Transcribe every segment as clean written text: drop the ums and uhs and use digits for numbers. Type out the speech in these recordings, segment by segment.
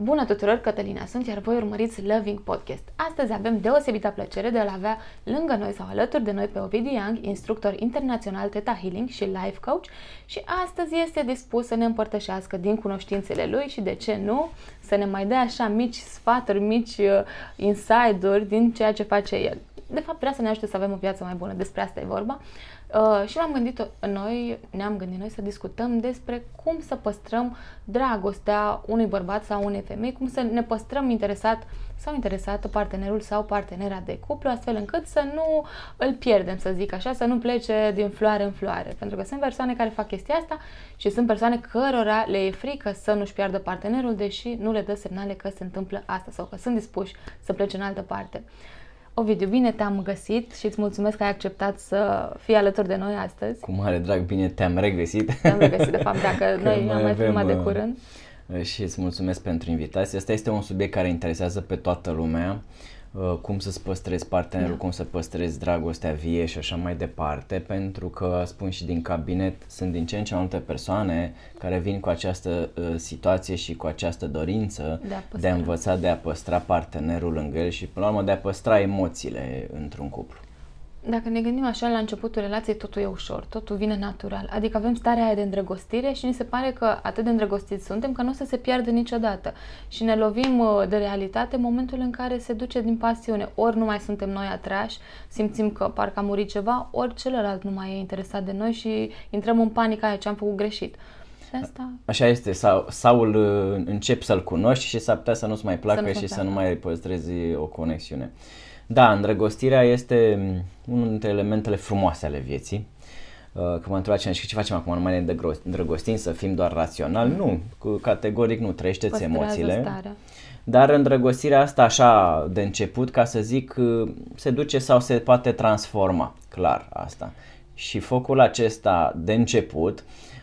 Bună tuturor, Cătălina sunt, iar voi urmăriți Loving Podcast. Astăzi avem deosebită plăcere de a-l avea lângă noi sau alături de noi pe Ovidiu Young, instructor internațional Theta Healing și Life Coach, și astăzi este dispus să ne împărtășească din cunoștințele lui și, de ce nu, să ne mai dea așa mici sfaturi, mici insight-uri din ceea ce face el. De fapt, vrea să ne ajute să avem o viață mai bună, despre asta e vorba. Și ne-am gândit noi să discutăm despre cum să păstrăm dragostea unui bărbat sau unei femei, cum să ne păstrăm interesat sau interesată partenerul sau partenera de cuplu, astfel încât să nu îl pierdem, să zic așa, să nu plece din floare în floare. Pentru că sunt persoane care fac chestia asta și sunt persoane cărora le e frică să nu-și piardă partenerul, deși nu le dă semnale că se întâmplă asta sau că sunt dispuși să plece în altă parte. Ovidiu, bine te-am găsit și îți mulțumesc că ai acceptat să fii alături de noi astăzi. Cu mare drag, bine te-am regăsit. Te-am regăsit, de fapt, dacă noi am mai filmat de curând. Și îți mulțumesc pentru invitație. Asta este un subiect care interesează pe toată lumea. Cum să-ți păstrezi partenerul, cum să păstrezi dragostea vie și așa mai departe, pentru că, spun și din cabinet, sunt din ce în ce mai multe persoane care vin cu această situație și cu această dorință de a învăța, de a păstra partenerul lângă el și, până la urmă, de a păstra emoțiile într-un cuplu. Dacă ne gândim așa, la începutul relației totul e ușor, totul vine natural, adică avem starea aia de îndrăgostire și ni se pare că atât de îndrăgostiți suntem că nu o să se piardă niciodată și ne lovim de realitate în momentul în care se duce din pasiune, ori nu mai suntem noi atrași, simțim că parcă a murit ceva, ori celălalt nu mai e interesat de noi și intrăm în panica aia ce am făcut greșit. Asta... Așa este, sau începi să-l cunoști și s-ar putea să nu-ți mai placă să nu mai păstrezi o conexiune. Da, îndrăgostirea este unul dintre elementele frumoase ale vieții. Că m-a întrebat ce facem acum, nu mai ne îndrăgostim, să fim doar raționali? Nu, categoric nu, trăiește-ți emoțiile. Starea. Dar îndrăgostirea asta așa de început, ca să zic, se duce sau se poate transforma, clar asta. Și focul acesta de început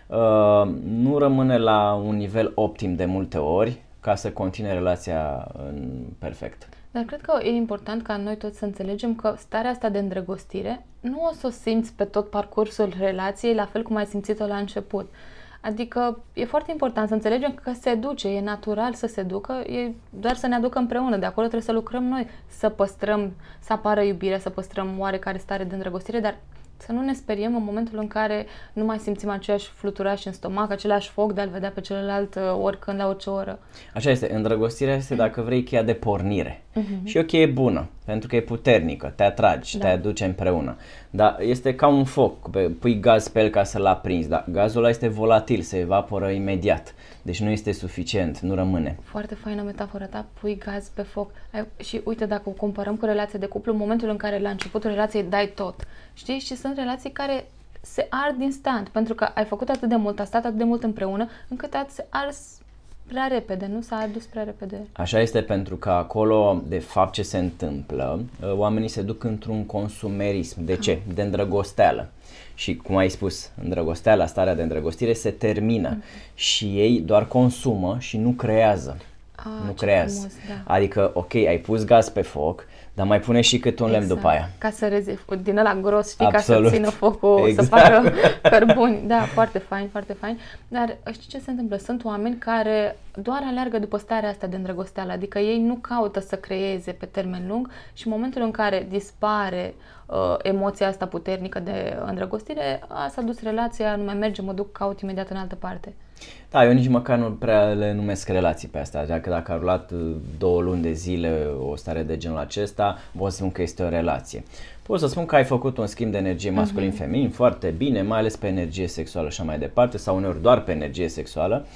nu rămâne la un nivel optim de multe ori ca să continue relația perfect. Dar cred că e important ca noi toți să înțelegem că starea asta de îndrăgostire nu o să o simți pe tot parcursul relației la fel cum ai simțit-o la început. Adică e foarte important să înțelegem că se duce, e natural să se ducă, e doar să ne aducă împreună. De acolo trebuie să lucrăm noi, să păstrăm, să apară iubirea, să păstrăm oarecare stare de îndrăgostire, dar să nu ne speriem în momentul în care nu mai simțim aceeași fluturaș în stomac, același foc de a-l vedea pe celălalt oricând, la orice oră. Așa este, îndrăgostirea este, dacă vrei, cheia de pornire. Și o cheie bună, pentru că e puternică, te atragi, te aduce împreună. Dar este ca un foc, pui gaz pe el ca să-l aprinzi, dar gazul ăla este volatil, se evaporă imediat. Deci nu este suficient, nu rămâne. Foarte faină metafora ta, pui gaz pe foc. Și uite, dacă o comparăm cu relația de cuplu, în momentul în care la începutul relației dai tot, știi? Și sunt relații care se ard instant, pentru că ai făcut atât de mult, a stat atât de mult împreună, încât ați ars prea repede, nu s-a adus prea repede. Așa este, pentru că acolo, de fapt, ce se întâmplă, oamenii se duc într-un consumerism. De ce? De îndrăgosteală. Și cum ai spus, îndrăgosteala, starea de îndrăgostire se termină și ei doar consumă și nu creează. Nu creează. Frumos, da. Adică, ok, ai pus gaz pe foc, dar mai pune și cât un lemn după aia. Ca să din ăla gros, știi, Absolut. ca să țină focul, să facă cărbuni. Da, foarte fain, foarte fain. Dar știi ce se întâmplă? Sunt oameni care doar aleargă după starea asta de îndrăgosteală, adică ei nu caută să creeze pe termen lung și în momentul în care dispare emoția asta puternică de îndrăgostire, s-a dus relația, nu mai merge, mă duc, caut imediat în altă parte. Da, eu nici măcar nu prea le numesc relații pe astea, adică dacă a rulat 2 luni de zile o stare de genul acesta, pot să spun că este o relație. Pot să spun că ai făcut un schimb de energie masculin-feminin foarte bine, mai ales pe energie sexuală și așa mai departe, sau uneori doar pe energie sexuală,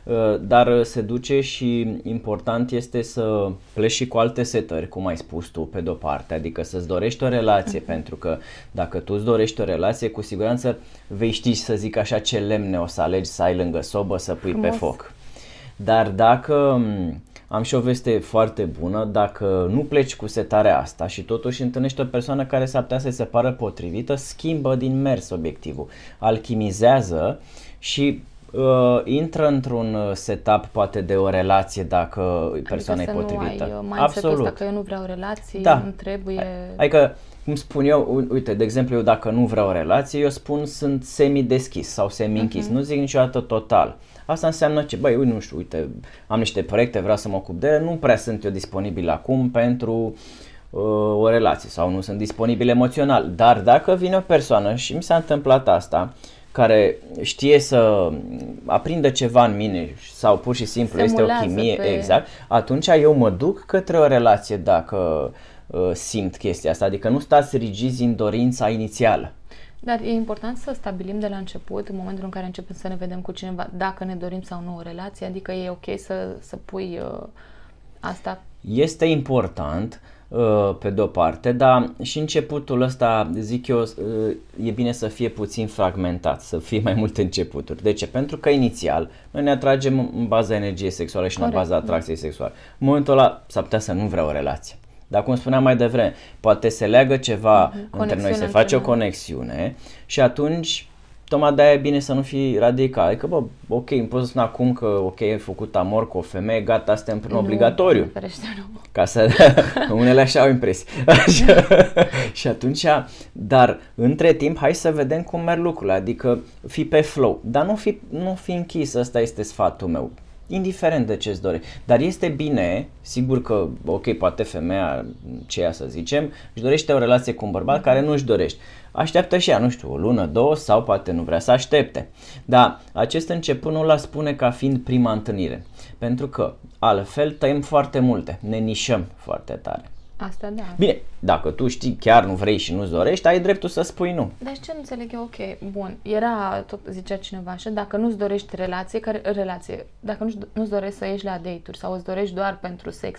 dar se duce și important este să pleci și cu alte setări, cum ai spus tu, pe de-o parte, adică să-ți dorești o relație, pentru că dacă tu îți dorești o relație, cu siguranță vei ști, să zic așa, ce lemne o să alegi să ai lângă sobă să pui pe foc. Dar dacă... Am și o veste foarte bună, dacă nu pleci cu setarea asta și totuși întâlnești o persoană care s-ar putea să se pară potrivită, schimbă din mers obiectivul, alchimizează și intră într-un setup poate de o relație dacă persoana e potrivită. Adică să nu ai mindset-ul ăsta că eu nu vreau relații, nu trebuie... Adică cum spun eu, uite, de exemplu, eu dacă nu vreau o relație, eu spun sunt semi-deschis sau semi-închis, nu zic niciodată total. Asta înseamnă ce, băi, nu știu, uite, am niște proiecte, vreau să mă ocup de ele, nu prea sunt eu disponibil acum pentru o relație sau nu sunt disponibil emoțional. Dar dacă vine o persoană, și mi s-a întâmplat asta, care știe să aprindă ceva în mine sau pur și simplu este o chimie, exact, atunci eu mă duc către o relație dacă simt chestia asta, adică nu stați rigizi în dorința inițială. Dar e important să stabilim de la început, în momentul în care începem să ne vedem cu cineva, dacă ne dorim sau nu o relație, adică e ok să pui asta? Este important pe de-o parte, dar și începutul ăsta, zic eu, e bine să fie puțin fragmentat, să fie mai multe începuturi. De ce? Pentru că inițial noi ne atragem în baza energiei sexuale și în baza atracției sexuale. În momentul ăla s-ar putea să nu vrea o relație. Dar cum spuneam mai devreme, poate se leagă ceva între noi, se face o conexiune și atunci tocmai de-aia e bine să nu fii radical. Adică, bă, ok, îmi pot să spun acum că ok, ai făcut amor cu o femeie, gata, suntem prin obligatoriu. Ca să unele așa au impresii. Și atunci, dar între timp, hai să vedem cum merg lucrurile, adică fii pe flow, dar nu fi închis, ăsta este sfatul meu. Indiferent de ce-ți dorești. Dar este bine, sigur că, ok, poate femeia, ceea să zicem, își dorește o relație cu un bărbat care nu își dorește. Așteaptă și ea, nu știu, o lună, două sau poate nu vrea să aștepte. Dar acest început nu l-a spune ca fiind prima întâlnire. Pentru că altfel tăiem foarte multe, ne nișăm foarte tare. Asta da. Bine, dacă tu știi chiar nu vrei și nu-ți dorești, ai dreptul să spui nu. Dar ce nu înțeleg eu, ok, bun, era, tot zicea cineva așa, dacă nu-ți dorești relație, dacă nu-ți dorești să ieși la date-uri sau îți dorești doar pentru sex,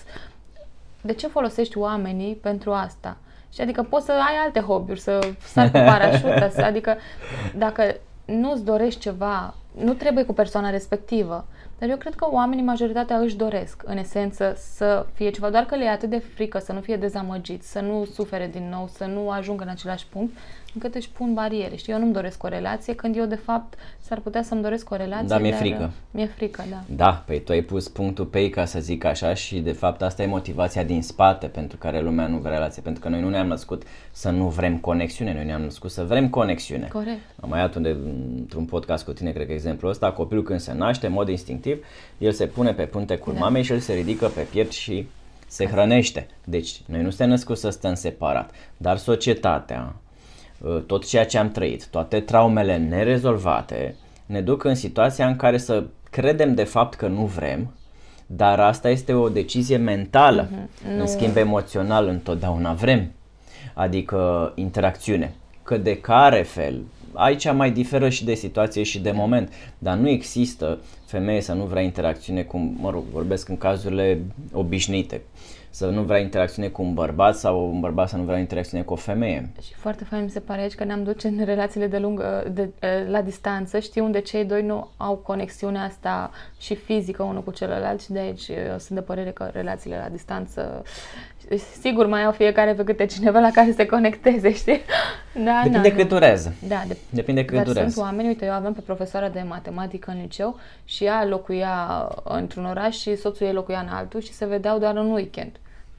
de ce folosești oamenii pentru asta? Și adică poți să ai alte hobby-uri, să sari cu parașută, adică dacă nu-ți dorești ceva, nu trebuie cu persoana respectivă. Dar eu cred că oamenii, majoritatea, își doresc, în esență, să fie ceva, doar că le e atât de frică să nu fie dezamăgiți, să nu sufere din nou, să nu ajungă în același punct, încât își pun bariere. Știi, eu nu-mi doresc o relație, când eu, de fapt, s-ar putea să-mi doresc o relație, dar mi-e frică. Mi-e frică, da. Da, păi tu ai pus punctul pe ei, ca să zic așa, și de fapt asta e motivația din spate pentru care lumea nu vrea relație, pentru că noi nu ne-am născut să nu vrem conexiune, noi ne-am născut să vrem conexiune. Corect. Am mai dat într-un podcast cu tine, cred că exemplul ăsta, copilul când se naște, în mod instinctiv, el se pune pe pântecul mamei și el se ridică pe piept și se hrănește. Deci, noi nu suntem născuți să stăm separat, dar societatea, tot ceea ce am trăit, toate traumele nerezolvate, ne duc în situația în care să credem de fapt că nu vrem, dar asta este o decizie mentală. În schimb emoțional întotdeauna vrem, adică interacțiune. Că de care fel, aici mai diferă și de situație și de moment, dar nu există femeie să nu vrea interacțiune cu, vorbesc în cazurile obișnuite, să nu vrea interacțiune cu un bărbat sau un bărbat să nu vrea interacțiune cu o femeie. Și foarte fain mi se pare aici că ne-am duce în relațiile la distanță, știi, unde cei doi nu au conexiunea asta și fizică unul cu celălalt și de aici eu sunt de părere că relațiile la distanță sigur mai au fiecare pe câte cineva la care se conecteze, știi? Da, depinde cât durează. Da, depinde cât durează. Dar sunt oameni, uite, eu aveam pe profesoara de matematică în liceu și ea locuia într-un oraș și soțul ei locuia în altul și se vedeau doar în weekend.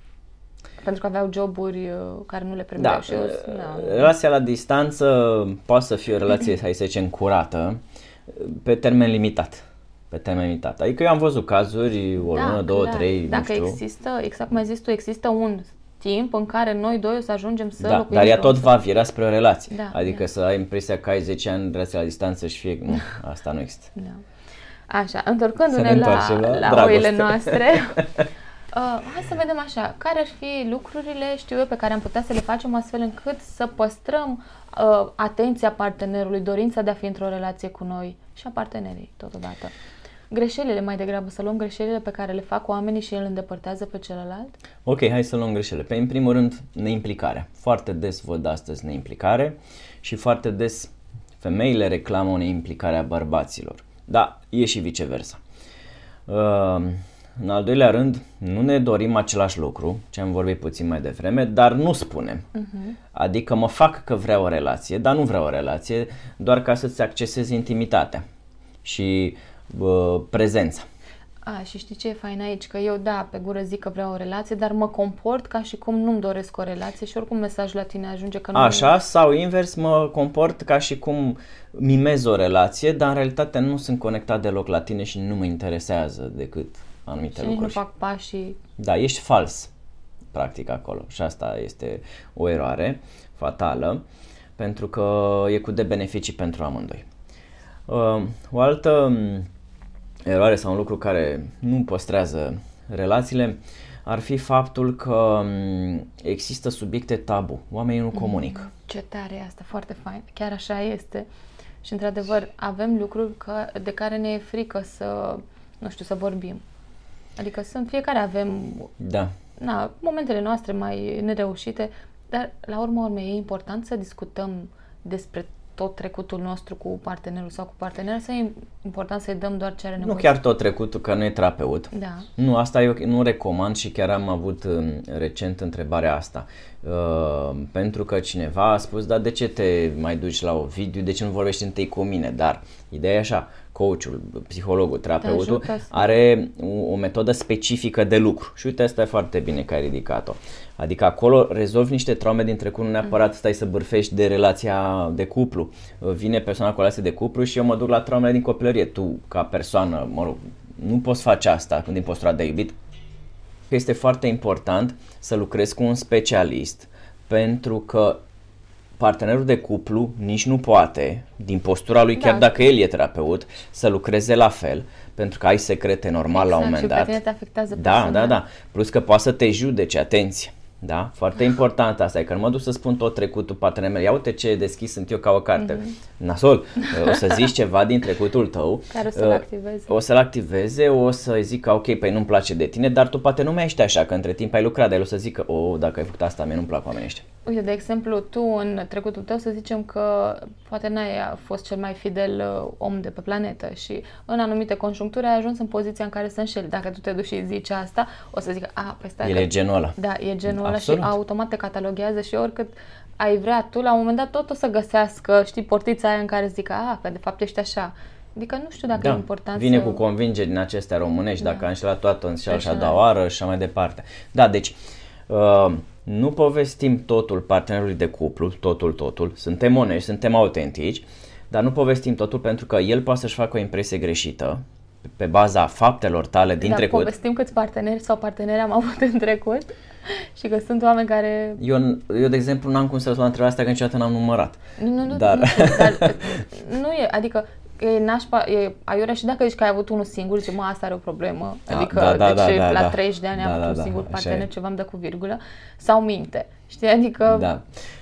Pentru că aveau joburi care nu le permiteau. Da, și eu, relația la distanță poate să fie o relație, hai să zicem, curată, pe termen limitat. Pe termen limitat. Adică eu am văzut cazuri, o lună, două, trei, dacă nu știu. Există, exact cum ai zis tu, există un timp în care noi doi o să ajungem să locuim. Dar ea tot va vira spre o relație. Da, adică să ai impresia că ai 10 ani relație la distanță și fie... Nu, asta nu există. Da. Așa, întorcându-ne la oile noastre, hai să vedem așa, care ar fi lucrurile, știu eu, pe care am putea să le facem astfel încât să păstrăm atenția partenerului, dorința de a fi într-o relație cu noi și a partenerii totodată. Greșelile mai degrabă, să luăm greșelile pe care le fac oamenii și el îndepărtează pe celălalt? Ok, hai să luăm greșelile. În primul rând, neimplicarea. Foarte des văd astăzi neimplicare și foarte des femeile reclamă o neimplicare a bărbaților. Da, e și viceversa. În al doilea rând, nu ne dorim același lucru, ce am vorbit puțin mai devreme, dar nu spunem. Adică mă fac că vreau o relație, dar nu vreau o relație, doar ca să-ți accesezi intimitatea și prezența. Și știi ce e fain aici? Că eu, da, pe gură zic că vreau o relație, dar mă comport ca și cum nu-mi doresc o relație și oricum mesajul la tine ajunge că nu... Așa, sau invers, mă comport ca și cum mimez o relație, dar în realitate nu sunt conectat deloc la tine și nu mă interesează decât anumite și lucruri. Și nu fac pașii... Da, ești fals, practic, acolo. Și asta este o eroare fatală, pentru că e cu de beneficii pentru amândoi. O altă eroare sau un lucru care nu păstrează relațiile ar fi faptul că există subiecte tabu. Oamenii nu comunică. Ce tare e asta, foarte fain. Chiar așa este. Și într-adevăr avem lucruri de care ne e frică să vorbim. Adică fiecare avem momentele noastre mai nereușite, dar la urma urmei e important să discutăm despre tot trecutul nostru cu partenerul sau cu partenera, sau e important să-i dăm doar ce are nevoie? Nu chiar tot trecutul, că nu e terapeut. Da. Nu, asta eu nu recomand și chiar am avut recent întrebarea asta. Pentru că cineva a spus, dar de ce te mai duci la Ovidiu, de ce nu vorbești întâi cu mine? Dar ideea e așa, coachul, psihologul, terapeutul are o metodă specifică de lucru. Și uite, asta e foarte bine că ai ridicat-o. Adică acolo rezolvi niște traume din trecut, nu neapărat stai să bârfești de relația de cuplu. Vine persoana cu relație de cuplu și eu mă duc la traumele din copilărie. Tu, ca persoană, nu poți face asta din postura de iubit. Este foarte important să lucrezi cu un specialist, pentru că partenerul de cuplu nici nu poate, din postura lui, chiar dacă el e terapeut, să lucreze la fel, pentru că ai secrete normal la un moment dat. Și pe tine te afectează personal. Da. Plus că poate să te judece, atenție. Da? Foarte important asta, e că nu mă duc să spun tot trecutul partenerului. Ia uite ce deschis sunt eu ca o carte. Nasol, o să zici ceva din trecutul tău. Care o să-l activeze. O să-l activeze, o să zic că ok, păi nu-mi place de tine, dar tu poate nu mai ești așa, că între timp ai lucrat, dar el o să zică, dacă ai făcut asta, mie nu-mi plac oamenii ăștia. Uite, de exemplu, tu în trecutul tău să zicem că poate n-ai fost cel mai fidel om de pe planetă și în anumite conjuncturi ai ajuns în poziția în care să înșeli. Dacă tu te duci și zici asta, o să zică, păi stai. El e genul ăla. Da, e genul ăla și automat te cataloghează și oricât ai vrea tu, la un moment dat tot o să găsească, știi, portița aia în care zic, că de fapt ești așa. Adică nu știu dacă e important vine cu convingeri din acestea românești, dacă a înșelat toată înșeală și a doua oară și așa mai departe. Da, deci nu povestim totul partenerului de cuplu, totul, suntem onești, suntem autentici, dar nu povestim totul pentru că el poate să-și facă o impresie greșită pe baza faptelor tale din trecut. Povestim câți parteneri sau parteneri am avut în trecut și că sunt oameni care... Eu de exemplu, n-am cum să răspund la întrebarea asta, că niciodată n-am numărat. Dar nu e, adică e nașpa, e aiurea și dacă zici că ai avut unul singur, zici, asta are o problemă. Adică la 30 de ani am avut un singur partener, ceva îmi dă cu virgulă, sau minte. Știi, adică... Da.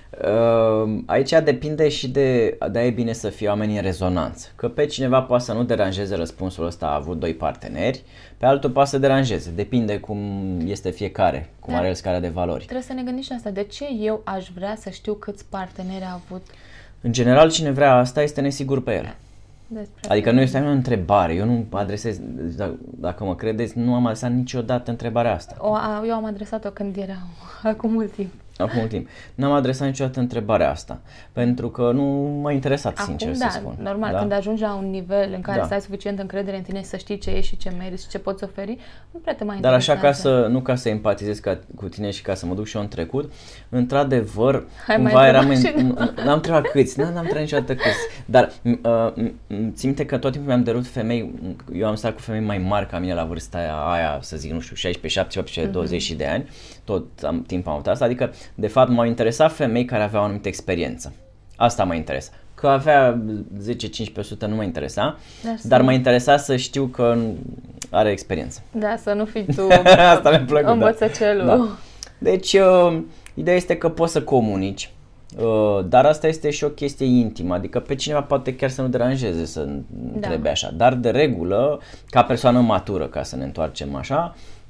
Aici depinde și de-aia e bine să fie oamenii în rezonanță. Că pe cineva poate să nu deranjeze răspunsul ăsta, a avut 2 parteneri, pe altul poate să deranjeze. Depinde cum este fiecare, cum are el scara de valori. Trebuie să ne gândim și asta. De ce eu aș vrea să știu câți parteneri a avut? În general, cine vrea asta este nesigur pe el. Adică nu este o întrebare, eu nu adresez, dacă mă credeți, nu am adresat niciodată întrebarea asta. Eu am adresat-o când era acum mult timp. N-am adresat niciodată întrebarea asta, pentru că nu m-a interesat, sincer să spun. Normal, când ajungi la un nivel în care să ai suficientă încredere în tine și să știi ce ești și ce meriți și ce poți oferi, nu prea te mai interesează. Dar așa, nu ca să empatizez cu tine și ca să mă duc și eu în trecut, într-adevăr, cumva eram n-am întrebat câți, n-am întrebat niciodată câți, dar țin minte că tot timpul mi-am dărut femei, eu am stat cu femei mai mari ca mine la vârsta aia, să zic, nu știu, 16, 17, 18, 20 de ani, tot timpul am avut asta, adică de fapt m-au interesat femei care aveau o anumită experiență. Asta mă interesa. Că avea 10-15% nu mă interesa, dar mă interesa să știu că are experiență. Da, să nu fii tu asta mi-a plăcut, învățăcelul. Da. Deci, ideea este că poți să comunici, dar asta este și o chestie intimă, adică pe cineva poate chiar să nu deranjeze să întrebe așa, dar de regulă, ca persoană matură, ca să ne întoarcem așa,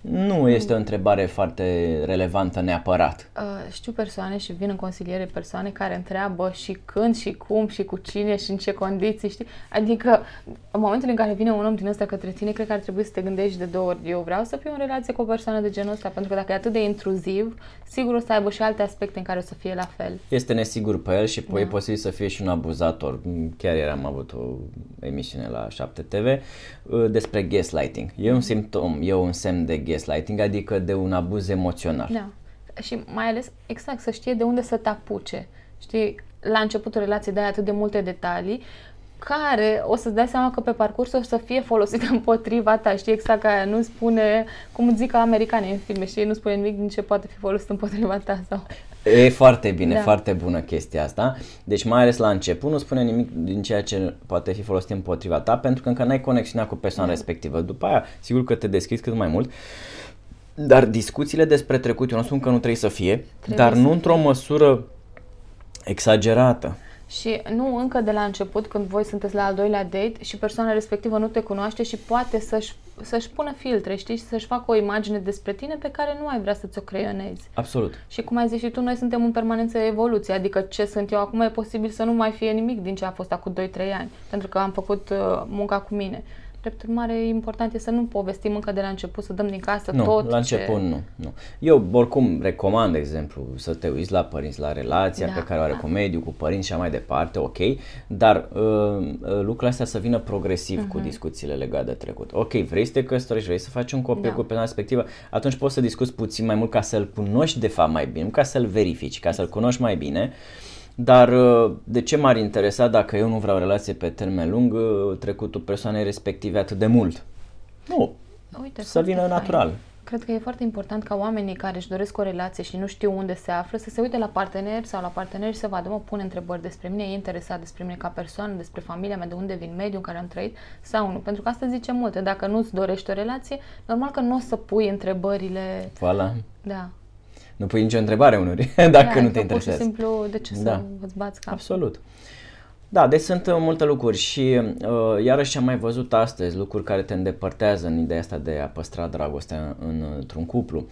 nu este o întrebare foarte relevantă neapărat. Știu persoane și vin în consiliere persoane care întreabă și când și cum și cu cine și în ce condiții, știi? Adică în momentul în care vine un om din ăsta către tine, cred că ar trebui să te gândești de 2 ori. Eu vreau să fiu în relație cu o persoană de genul ăsta, pentru că dacă e atât de intruziv, sigur o să aibă și alte aspecte în care o să fie la fel. Este nesigur pe el și e posibil să fie și un abuzator. Chiar am avut o emisiune la 7 TV despre gaslighting. E un simptom, e un semn de gaslighting, adică de un abuz emoțional. Da. Și mai ales, exact, să știe de unde să te apuce. Știi, la începutul relației dai atât de multe detalii care o să-ți dai seama că pe parcurs o să fie folosite împotriva ta. Știi, exact ca aia nu spune, cum zic americanii în filme, știi, nu spune nimic din ce poate fi folosit împotriva ta sau... E foarte bine, foarte bună chestia asta. Deci mai ales la început nu spune nimic din ceea ce poate fi folosit împotriva ta, pentru că încă n-ai conexiunea cu persoana respectivă. După aia, sigur că te deschizi cât mai mult, dar discuțiile despre trecut, eu nu spun că nu trebuie să fie, dar nu într-o măsură exagerată. Și nu încă de la început, când voi sunteți la al doilea date și persoana respectivă nu te cunoaște și poate să-și pună filtre, știi, și să-și facă o imagine despre tine pe care nu ai vrea să ți-o creionezi. Absolut. Și cum ai zis și tu, noi suntem în permanență evoluție, adică ce sunt eu acum e posibil să nu mai fie nimic din ce a fost acum 2-3 ani, pentru că am făcut munca cu mine. Drept urmare, important e să nu povestim încă de la început, să dăm din casă tot la început nu. Eu oricum recomand, de exemplu, să te uiți la părinți, la relația pe care o are cu mediul, cu părinți și așa mai departe, ok, dar lucrurile astea să vină progresiv cu discuțiile legate de trecut. Ok, vrei să te căsătorești, vrei să faci un copil cu persoana respectivă, atunci poți să discuți puțin mai mult ca să-l cunoști de fapt mai bine, nu ca să-l verifici, ca să-l cunoști mai bine. Dar de ce m-ar interesa dacă eu nu vreau relație pe termen lung, trecutul persoanei respective atât de mult? Nu, uite, să vină natural. Cred că e foarte important ca oamenii care își doresc o relație și nu știu unde se află să se uite la partener sau la parteneri și să vadă, pune întrebări despre mine, e interesat despre mine ca persoană, despre familia mea, de unde vin, mediul în care am trăit sau nu. Pentru că asta zice multe. Dacă nu-ți dorești o relație, normal că nu o să pui întrebările... Voilà. Da. Nu pui nicio întrebare unori, dacă nu te interesează. Pur și simplu, de ce să îți bați capul? Absolut. Da, deci sunt multe lucruri și iarăși am mai văzut astăzi lucruri care te îndepărtează în ideea asta de a păstra dragostea într-un cuplu.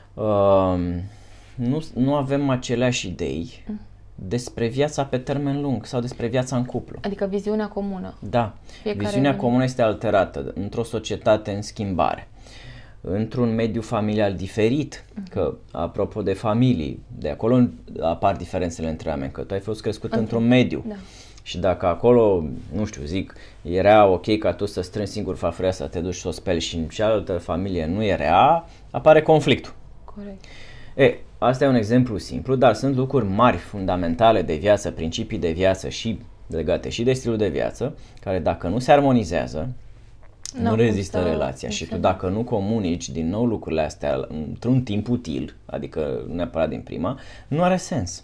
Nu avem aceleași idei despre viața pe termen lung sau despre viața în cuplu. Adică viziunea comună. Da, viziunea comună este alterată într-o societate în schimbare, într-un mediu familial diferit, că apropo de familii, de acolo apar diferențele între oameni, că tu ai fost crescut într-un mediu. Da. Și dacă acolo, nu știu, zic, era ok ca tu să strângi singur farfuria să te duci să o speli și în cealaltă familie nu era, apare conflictul. Corect. Asta e un exemplu simplu, dar sunt lucruri mari, fundamentale de viață, principii de viață și legate și de stilul de viață, care dacă nu se armonizează, nu rezistă relația. Și tu dacă nu comunici din nou lucrurile astea într-un timp util, adică neapărat din prima, nu are sens.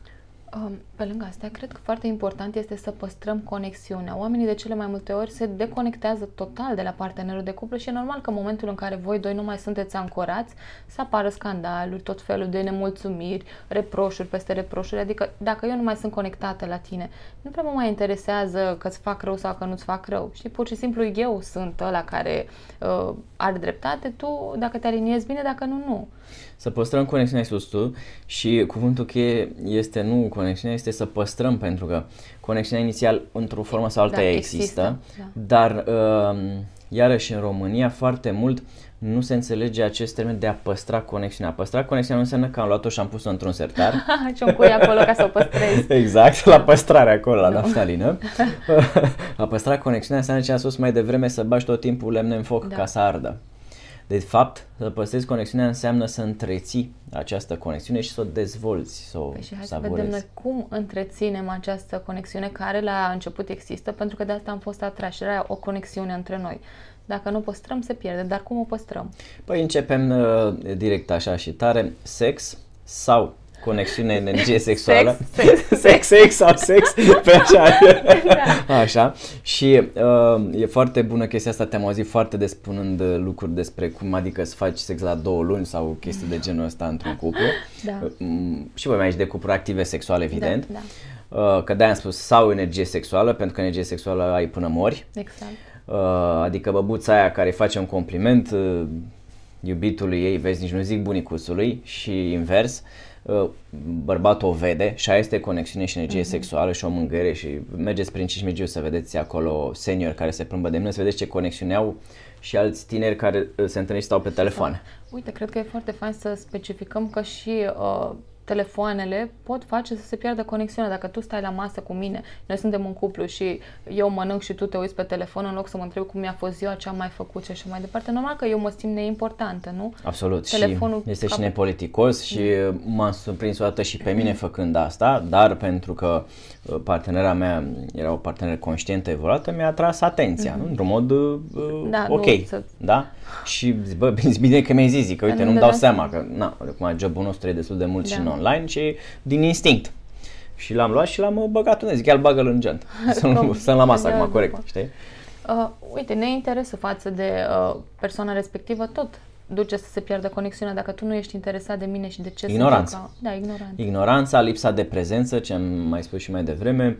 Pe lângă asta, cred că foarte important este să păstrăm conexiunea. Oamenii de cele mai multe ori se deconectează total de la partenerul de cuplu și e normal că în momentul în care voi doi nu mai sunteți ancorați, să apară scandaluri, tot felul de nemulțumiri, reproșuri peste reproșuri. Adică dacă eu nu mai sunt conectată la tine, nu prea mă mai interesează că îți fac rău sau că nu-ți fac rău. Știi, pur și simplu eu sunt ăla care are dreptate, tu dacă te aliniezi bine, dacă nu, nu. Să păstrăm conexiunea sus tu și cuvântul cheie este nu conexiunea, este să păstrăm, pentru că conexiunea inițial într-o formă sau alta există, dar iarăși în România foarte mult nu se înțelege acest termen de a păstra conexiunea. Păstra conexiunea nu înseamnă că am luat-o și am pus-o într-un sertar. Și un cui acolo ca să o păstrezi. Exact, la păstrare acolo, la naftalină. A păstra conexiunea înseamnă ce am spus mai devreme, să bagi tot timpul lemne în foc ca să ardă. De fapt, să păstrezi conexiunea înseamnă să întreții această conexiune și să o dezvolți, să o și hai savurezi. să vedem noi cum întreținem această conexiune care la început există, pentru că de asta am fost atrași, era o conexiune între noi. Dacă nu o păstrăm, se pierde, dar cum o păstrăm? Păi începem direct așa și tare, sex sau conexiune, energie sexuală. Sex sau sex, pe așa. Așa. Și e foarte bună chestia asta, te-am auzit foarte des spunând lucruri despre cum adică să faci sex la 2 luni sau chestii de genul ăsta într-un cuplu. Da. Și vorbim aici de cupluri active sexuale, evident. Da. Că de-aia am spus sau energie sexuală, pentru că energie sexuală ai până mori. Exact. Adică băbuța aia care face un compliment iubitului ei, vezi, nici nu zic bunicuțului, și invers, bărbatul o vede și aia este conexiune și energie sexuală și o mângâiere și mergeți prin Cismigiu să vedeți acolo seniori care se plâmbă de mine, să vedeți ce conexiune au și alți tineri care se întâlnesc și stau pe telefoane. Uite, cred că e foarte fain să specificăm că și telefoanele pot face să se piardă conexiunea. Dacă tu stai la masă cu mine, noi suntem un cuplu și eu mănânc și tu te uiți pe telefon, în loc să mă întreb cum mi-a fost ziua, ce am mai făcut și așa mai departe, normal că eu mă simt neimportantă, nu? Absolut. Telefonul și este și nepoliticos și m-a surprins o dată și pe mine făcând asta, dar pentru că partenera mea era o parteneră conștientă, evoluată, mi-a atras atenția, nu? Într-un mod ok. Da? Și bă, bine că mi-ai zis, zic că uite, nu-mi dau seama că acum jobul nostru e destul de mult și în online și din instinct. Și l-am luat și l-am băgat unde, zic, ia-l bagă-l în geant. Să-l la masă acum, corect, știi? Uite, neinteresul față de persoana respectivă tot duce să se piardă conexiunea dacă tu nu ești interesat de mine și de ce ignoranța. Da, ignoranța. Ignoranța, lipsa de prezență, ce am mai spus și mai devreme.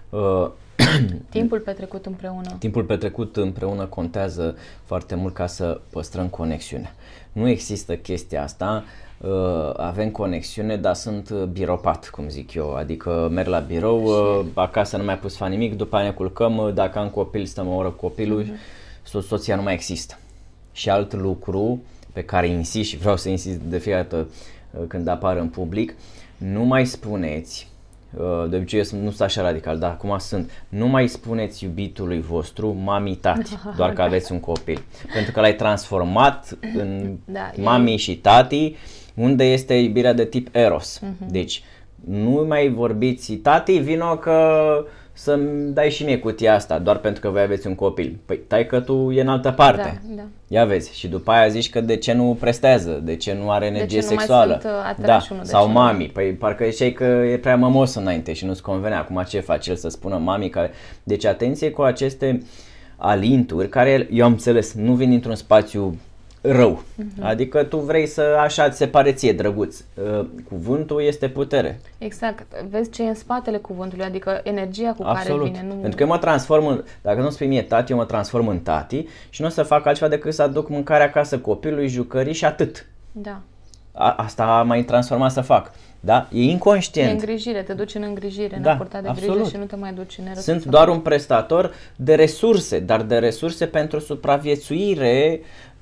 Timpul petrecut împreună. Timpul petrecut împreună contează foarte mult ca să păstrăm conexiunea. Nu există chestia asta, avem conexiune, dar sunt biropat, cum zic eu, adică merg la birou, acasă nu mai pus fa nimic, după aia ne culcăm, dacă am copil stăm o oră cu copilul, soția nu mai există. Și alt lucru pe care insist și vreau să insist de fiecare dată când apar în public, nu mai spuneți, de obicei eu nu sunt așa radical, dar acum sunt, nu mai spuneți iubitului vostru mami, tati, doar că aveți un copil. Pentru că l-ai transformat în mami și tati, unde este iubirea de tip eros. Deci nu mai vorbiți tati, vino că să-mi dai și mie cutia asta, doar pentru că voi aveți un copil. Păi taică-tu e în altă parte. Da. Ia vezi. Și după aia zici că de ce nu prestează, de ce nu are energie sexuală. Sau mami. Păi parcă ziceai că e prea mămos înainte și nu-ți convenea. Acum ce face el să spună mami? Deci atenție cu aceste alinturi care, eu am înțeles, nu vin dintr-un spațiu rău. Adică tu vrei să așa ți se pare ție drăguț. Cuvântul este putere. Exact. Vezi ce e în spatele cuvântului, adică energia cu care vine. Nu... Pentru că eu mă transform dacă nu spui mie tati, eu mă transform în tati și nu o să fac altceva decât să aduc mâncare acasă copilului, jucării și atât. Da. Asta am mai transformat să fac. Da? E inconștient. E îngrijire, te duci în îngrijire, în a purta de grijă și nu te mai duci în nerăsufărat. Sunt doar un prestator de resurse, dar de resurse pentru supraviețuire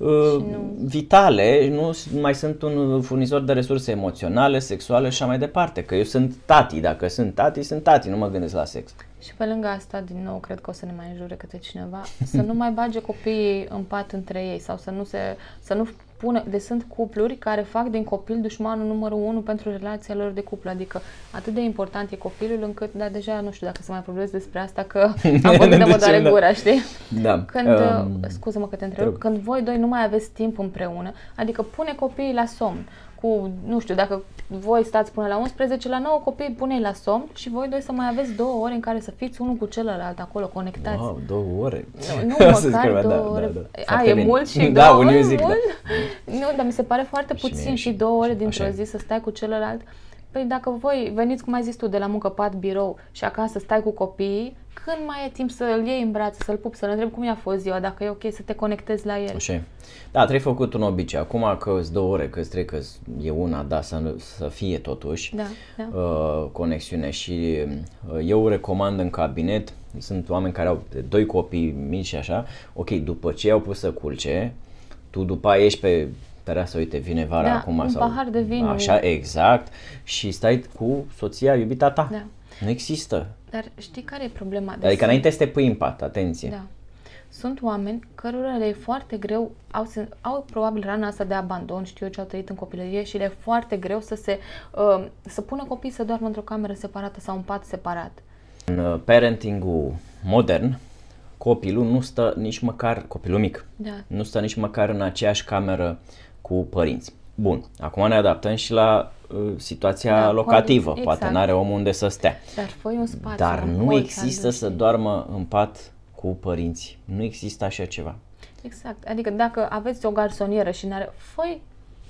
vitale, nu mai sunt un furnizor de resurse emoționale, sexuale și așa mai departe, că eu sunt tati, dacă sunt tati, nu mă gândesc la sex. Și pe lângă asta, din nou, cred că o să ne mai înjure câte cineva, să nu mai bage copiii în pat între ei sau să nu pună, deci sunt cupluri care fac din copil dușmanul numărul 1 pentru relația lor de cuplu, adică atât de important e copilul încât, dar deja nu știu dacă să mai vorbesc despre asta, că am vorbit de mă doare gura, știi? Da. Când, scuză-mă că te întreb, când voi doi nu mai aveți timp împreună, adică pune copiii la somn, nu știu, dacă voi stați până la 11, la 9 copii pune-i la somn și voi doi să mai aveți 2 ore în care să fiți unul cu celălalt acolo, conectați. Wow, 2 ore? Nu, măcar 2 ore. E mult și 2 ore? Zic, mult? Nu, dar mi se pare foarte puțin și 2 ore dintr-o zi să stai cu celălalt. Păi dacă voi veniți, cum ai zis tu, de la muncă, pat, birou și acasă stai cu copiii, când mai e timp să-l iei în brațe, să-l pupi, să-l întrebi cum i-a fost ziua, dacă e ok să te conectezi la el. Așa. Da, trebuie făcut un obicei. Acum că-s 2 ore, că-s 3, că e una, da, să fie totuși conexiune și eu recomand în cabinet, sunt oameni care au 2 copii mici și așa, ok, după ce i-au pus să culce, tu după aia ieși pe tereasă, uite, vine vara acum un pahar de vin. Așa, exact, și stai cu soția, iubita ta. Da. Nu există. Dar știi care e problema? Adică înainte să te pui în pat, atenție. Da. Sunt oameni cărora le e foarte greu, au probabil rana asta de abandon, știu eu ce au trăit în copilărie și le e foarte greu să pună copiii să doarmă într-o cameră separată sau un pat separat. În parenting-ul modern, copilul nu stă nici măcar, copilul mic, nu stă nici măcar în aceeași cameră cu părinți. Bun, acum ne adaptăm și la situația locativă, exact. Poate n-are omul unde să stea. Dar fă-i un spațiu. Dar nu există să doarmă în pat cu părinți. Nu există așa ceva. Exact, adică dacă aveți o garsonieră și n-are, fă-i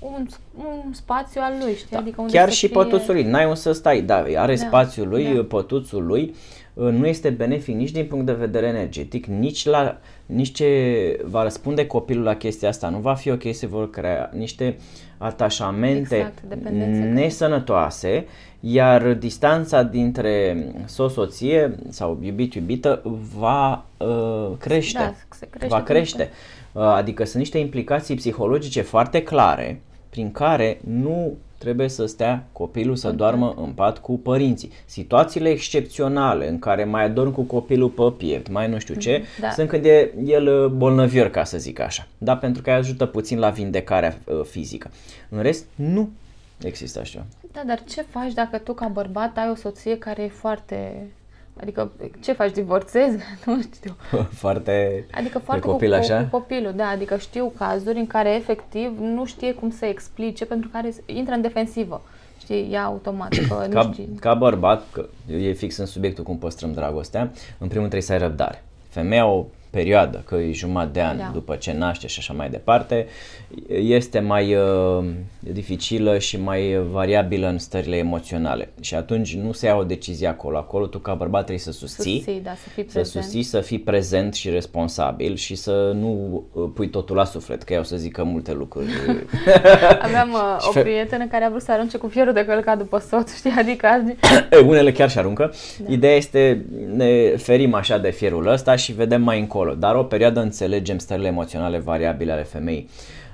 un spațiu al lui, știi? Da. Adică unde chiar și pătuțul lui, n-ai unde să stai, dar are spațiul lui, da. Pătuțul lui, nu este benefic nici din punct de vedere energetic, nici ce va răspunde copilul la chestia asta. Nu va fi ok, se vor crea niște atașamente nesănătoase, iar distanța dintre soție sau iubit-iubită va crește. Da, va crește. Adică sunt niște implicații psihologice foarte clare prin care nu trebuie să stea copilul să doarmă în pat cu părinții. Situațiile excepționale în care mai adorm cu copilul pe piept, mai nu știu ce, sunt când e el bolnăvior, ca să zic așa. Da, pentru că îi ajută puțin la vindecarea fizică. În rest, nu există așa. Da, dar ce faci dacă tu ca bărbat ai o soție care e foarte... Adică ce faci, divorțezi? Nu știu. Adică foarte copil, așa? Cu copilul, da, adică știu cazuri în care efectiv nu știe cum să explice pentru care intră în defensivă. Știi, ea automat că nu știi. Ca bărbat, că e fix în subiectul cum păstrăm dragostea, în primul trebuie să ai răbdare. Femeia o perioadă, că e jumătate de an după ce naște și așa mai departe, este mai dificilă și mai variabilă în stările emoționale. Și atunci nu se ia o decizie acolo. Acolo tu ca bărbat trebuie să susții, să fii prezent și responsabil și să nu pui totul la suflet, că eu să zică multe lucruri. Aveam o prietenă care a vrut să arunce cu fierul de călcat după soț, știi, adică unele chiar și aruncă. Da. Ideea este, ne ferim așa de fierul ăsta și vedem mai încolo. Dar o perioadă înțelegem stările emoționale variabile ale femeii.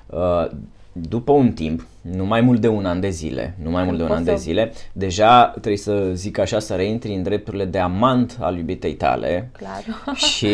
După un timp, nu mai mult de un an de zile, deja trebuie să zic așa, să reintri în drepturile de amant al iubitei tale. Clar. Și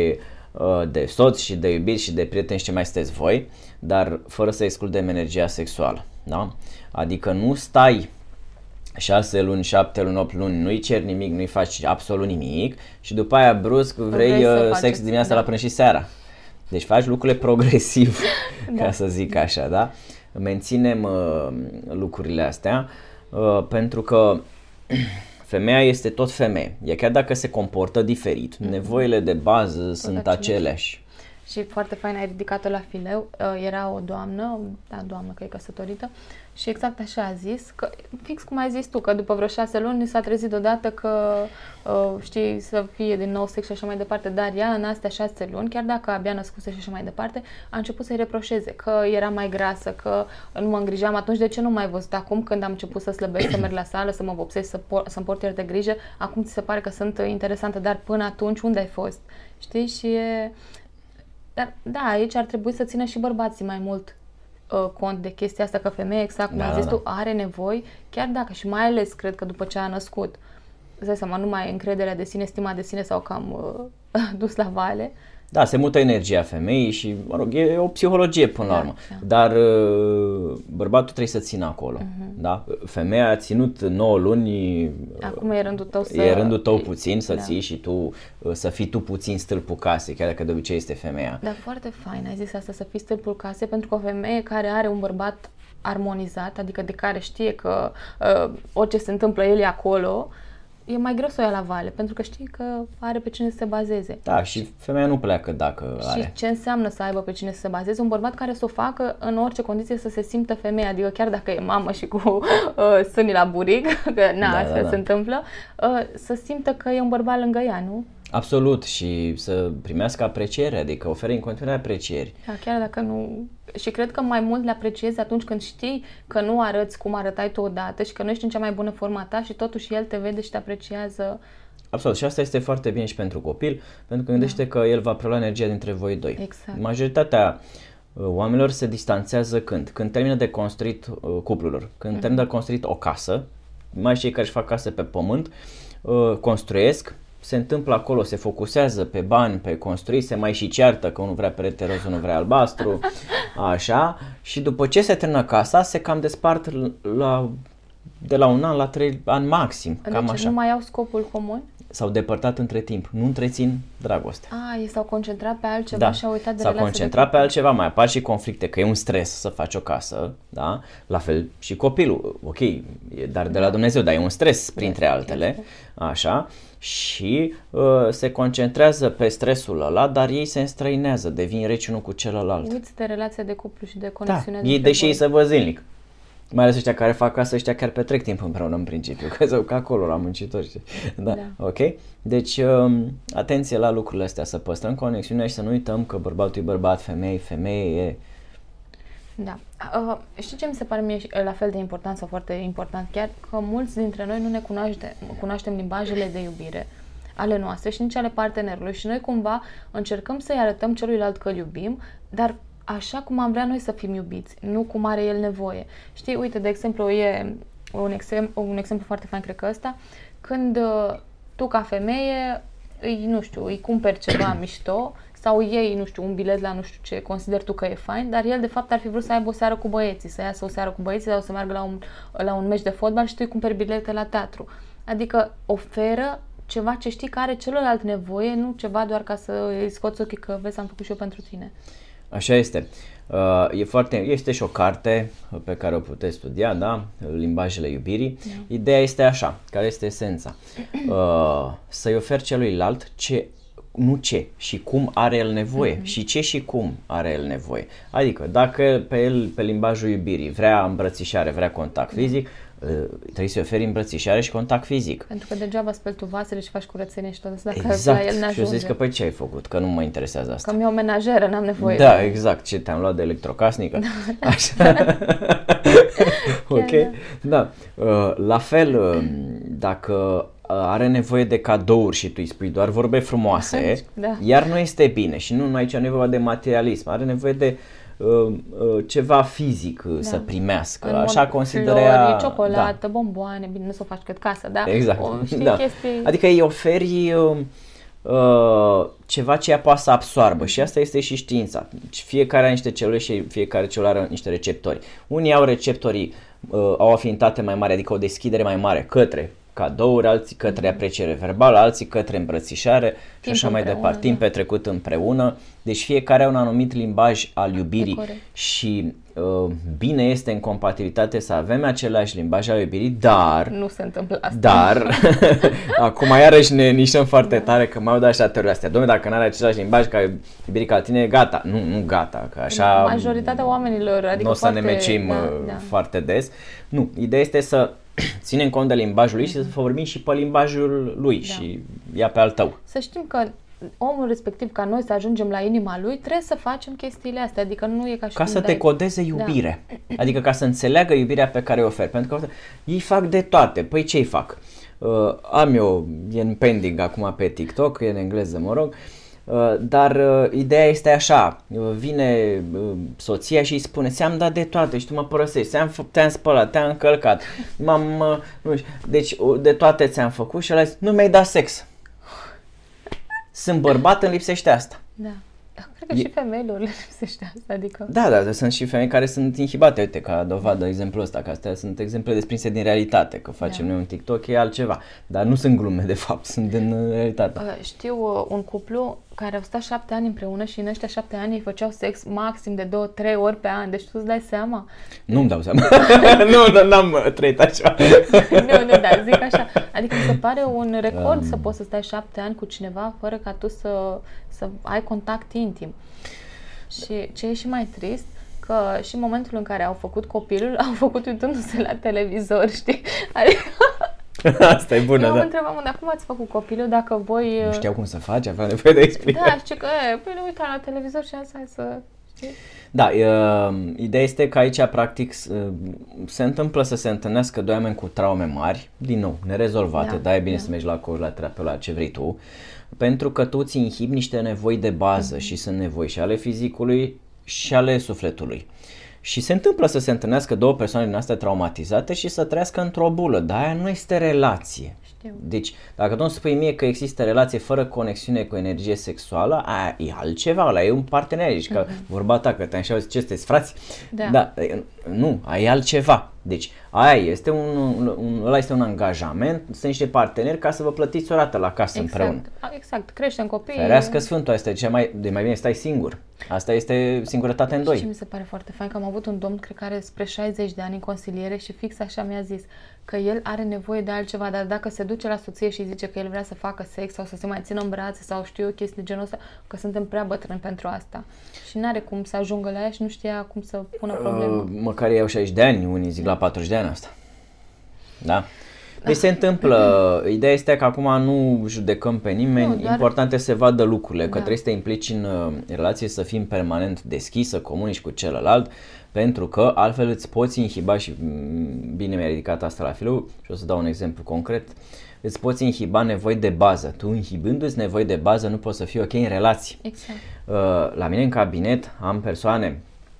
de soț și de iubit și de prieteni și ce mai sunteți voi, dar fără să excludem energia sexuală. Da? Adică nu stai 6 luni, 7 luni, 8 luni, nu-i ceri nimic, nu-i faci absolut nimic și după aia brusc vrei sex dimineața la prânz și seara. Deci faci lucrurile progresiv, ca să zic așa, da? Menținem lucrurile astea pentru că femeia este tot femeie. Ea chiar dacă se comportă diferit, nevoile de bază sunt aceleași. Și foarte fain ai ridicat-o la fileu. Era o doamnă că e căsătorită și exact așa a zis, că fix cum ai zis tu, că după vreo 6 luni s-a trezit deodată că știi, să fie din nou sex și așa mai departe, dar ea în astea 6 luni, chiar dacă abia născuse și așa mai departe, a început să-i reproșeze că era mai grasă, că nu mă îngrijeam. Atunci de ce nu m-ai văzut acum când am început să slăbesc, să merg la sală, să mă vopsesc, să-mi port iar de grijă, acum ți se pare că sunt interesantă, dar până atunci unde ai fost? Știi? Și dar da, aici ar trebui să țină și bărbații mai mult cont de chestia asta, că femeia, exact cum ai zis tu, are nevoi, chiar dacă, și mai ales cred că după ce a născut, îți dai seama, nu mai încrederea de sine, stima de sine sau cam dus la vale. Da, se mută energia femeii și, mă rog, e o psihologie până la urmă. Da. Dar bărbatul trebuie să țină acolo. Da? Femeia a ținut 9 luni. Acum e rândul tău E rândul tău puțin să ții și tu, să fii tu puțin stâlpul casei, chiar dacă de obicei este femeia. Da, foarte fain ai zis asta, să fii stâlpul casei, pentru că o femeie care are un bărbat armonizat, adică de care știe că orice se întâmplă, el e acolo, e mai greu să o ia la vale, pentru că știi că are pe cine să se bazeze. Da, și femeia nu pleacă dacă are. Și ce înseamnă să aibă pe cine să se bazeze? Un bărbat care să o facă în orice condiție să se simtă femeie, adică chiar dacă e mamă și cu sânii la buric, că asta se întâmplă, să simtă că e un bărbat lângă ea, nu? Absolut, și să primească apreciere, adică oferi în continuare aprecieri. Da, chiar dacă nu... Și cred că mai mult le apreciezi atunci când știi că nu arăți cum arătai tu odată și că nu ești în cea mai bună forma ta și totuși el te vede și te apreciază. Absolut, și asta este foarte bine și pentru copil, pentru că gândește că el va prelua energia dintre voi doi. Exact. Majoritatea oamenilor se distanțează când termină de construit cuplurilor, când termină de construit o casă, mai cei care își fac case pe pământ, construiesc, se întâmplă acolo, se focusează pe bani, pe construit, se mai și ceartă că unul vrea perete roz, unul vrea albastru, așa, și după ce se termină casa, se cam despart de la 1 an la 3 ani maxim, cam așa. Nu mai au scopul comun? S-au depărtat între timp, nu întrețin dragostea. Ei s-au concentrat pe altceva și au uitat de relație. S-au concentrat pe altceva, mai apar și conflicte, că e un stres să faci o casă, da? La fel și copilul, ok, dar de la Dumnezeu, dar e un stres printre altele, așa, și se concentrează pe stresul ăla, dar ei se înstrăinează, devin reci unul cu celălalt. Uiți de relația de cuplu și de conexiune. Da, deși ei se văd zilnic. Mai ales ăștia care fac casă, ăștia chiar petrec timp împreună în principiu, că sunt ca acolo la muncitori, știi? Da, ok? Deci, atenție la lucrurile astea, să păstrăm conexiunea și să nu uităm că bărbatul e bărbat, femeie e... Da. Știi ce mi se pare mie la fel de important sau foarte important chiar? Că mulți dintre noi nu ne cunoaștem limbajele de iubire ale noastre și nici ale partenerului și noi cumva încercăm să-i arătăm celuilalt că îl iubim, dar așa cum am vrea noi să fim iubiți, nu cum are el nevoie. Știi, uite, de exemplu, e un exemplu foarte fain, cred că ăsta, când tu ca femeie îi cumperi ceva mișto sau iei, nu știu, un bilet la nu știu ce consideri tu că e fain, dar el de fapt ar fi vrut să aibă o seară cu băieții, să iasă o seară cu băieții sau să meargă la un meci de fotbal și tu îi cumperi bilete la teatru. Adică oferă ceva ce știi că are celălalt nevoie, nu ceva doar ca să îi scoți ochii că vezi, am făcut și eu pentru tine. Așa este. Este și o carte pe care o puteți studia, da? Limbajele iubirii. Ideea este așa, care este esența. Să-i oferi celuilalt nu ce și cum are el nevoie și ce și cum are el nevoie. Adică dacă pe limbajul iubirii vrea îmbrățișare, vrea contact fizic, trebuie să-i oferi îmbrățișare și contact fizic. Pentru că degeaba speli tu vasele și faci curățenie și tot asta, dacă exact. la el n-ajunge. Și eu zic că păi ce ai făcut? Că nu mă interesează asta. Că mi-e o menajeră, n-am nevoie. Da, exact. Ce te-am luat de electrocasnică? Da. Așa. Ok? Da. La fel, dacă are nevoie de cadouri și tu îi spui doar vorbe frumoase, iar nu este bine și nu aici are nevoie de materialism, are nevoie de ceva fizic să primească, așa consideră ea. Ciocolată, bomboane, bine, nu s-o faci cât casă, da? Exact. Chestii... Adică îi oferi ceva ce ea poate să absoarbă și asta este și știința. Fiecare are niște celule și fiecare celulă are niște receptori. Unii au receptorii, au afinitate mai mare, adică o deschidere mai mare către cadouri, alții către apreciere verbală, alții către îmbrățișare și așa mai departe. Timp petrecut împreună. Deci fiecare are un anumit limbaj al iubirii și bine este în compatibilitate să avem același limbaj al iubirii, dar... Nu se întâmplă asta. Dar, acum iarăși ne nișăm foarte tare că mai au dat așa teoria astea. Dom'le, dacă nu are același limbaj ca iubirii ca tine, gata. Nu gata, că așa... Majoritatea oamenilor, adică nu o să ne mecim foarte des. Nu, ideea este să ținem cont de limbajul lui și să vorbim și pe limbajul lui și ea pe al tău. Să știm că omul respectiv, ca noi să ajungem la inima lui, trebuie să facem chestiile astea, adică nu e ca și ca să te codeze iubire, adică ca să înțeleagă iubirea pe care o oferi, pentru că ei fac de toate. Păi ce-i fac? Am eu, e în pending acum pe TikTok, e în engleză, mă rog, dar ideea este așa, vine soția și îi spune: ți-am dat de toate și tu mă părăsești, te-am spălat, te-am încălcat, nu știu, deci de toate ți-am făcut și ăla zice: nu mi-ai dat sex. Sunt bărbat, îmi lipsește asta. Da. Cred că și femeilor le lipsește asta, adică... Da, sunt și femei care sunt inhibate, uite, ca dovadă exemplul ăsta, că astea sunt exemple desprinse din realitate, că facem noi un TikTok, e altceva, dar nu sunt glume, de fapt, sunt din realitate. Știu un cuplu care au stat 7 ani împreună și în ăștia 7 ani îi făceau sex maxim de 2-3 ori pe an, deci tu îți dai seama? Nu-mi dau seama, n-am trăit așa. Nu, dar zic așa, adică mi se pare un record să poți să stai 7 ani cu cineva fără ca tu să ai contact intim. Și ce e și mai trist, că și în momentul în care au făcut copilul, au făcut uitându-se la televizor, știi? Adică... Asta e bună, eu mă întrebam, dar cum ați făcut copilul dacă voi... Nu știau cum să faci, aveau nevoie de explicație. Da, știi că, păi nu uita la televizor și asta să... Știi? Da, ideea este că aici, practic, se întâmplă să se întâlnească doi oameni cu traume mari, din nou, nerezolvate, dar e bine să mergi la coach, la terapeut, la ce vrei tu, pentru că tu ți inhibi niște nevoi de bază și sunt nevoi și ale fizicului și ale sufletului. Și se întâmplă să se întâlnească două persoane din astea traumatizate și să trăiască într-o bulă, dar aia nu este relație. Știu. Deci, dacă tu îmi spui mie că există relație fără conexiune cu energie sexuală, aia e altceva, ăla e un partener, deci că vorba ta, că te-am și auzit, ce sunteți frați? Da, nu, aia e altceva. Deci, aia este ăla este un angajament, sunt niște parteneri ca să vă plătiți o rată la casă împreună. Exact, creștem copii. Ferească Sfântul, asta e mai bine stai singur. Asta este singurătate în doi. Și mi se pare foarte fain că am avut un domn, cred că are spre 60 de ani în consiliere și fix așa mi-a zis că el are nevoie de altceva, dar dacă se duce la soție și zice că el vrea să facă sex sau să se mai țină în brațe sau știu eu chestii de genul ăsta, că suntem prea bătrâni pentru asta. Și n-are cum să ajungă la ea și nu știa cum să pună problema. Măcar ei au 60 de ani, unii zic la 40 de ani asta. Da? Deci se întâmplă, ideea este că acum nu judecăm pe nimeni, doar... important este să se vadă lucrurile, că trebuie să te implici în relație, să fii permanent deschis, să comunici cu celălalt, pentru că altfel îți poți inhiba și bine mi-ai ridicat asta la filou și o să dau un exemplu concret, îți poți inhiba nevoi de bază, tu inhibându-ți nevoi de bază nu poți să fii ok în relații. Exact. La mine în cabinet am persoane,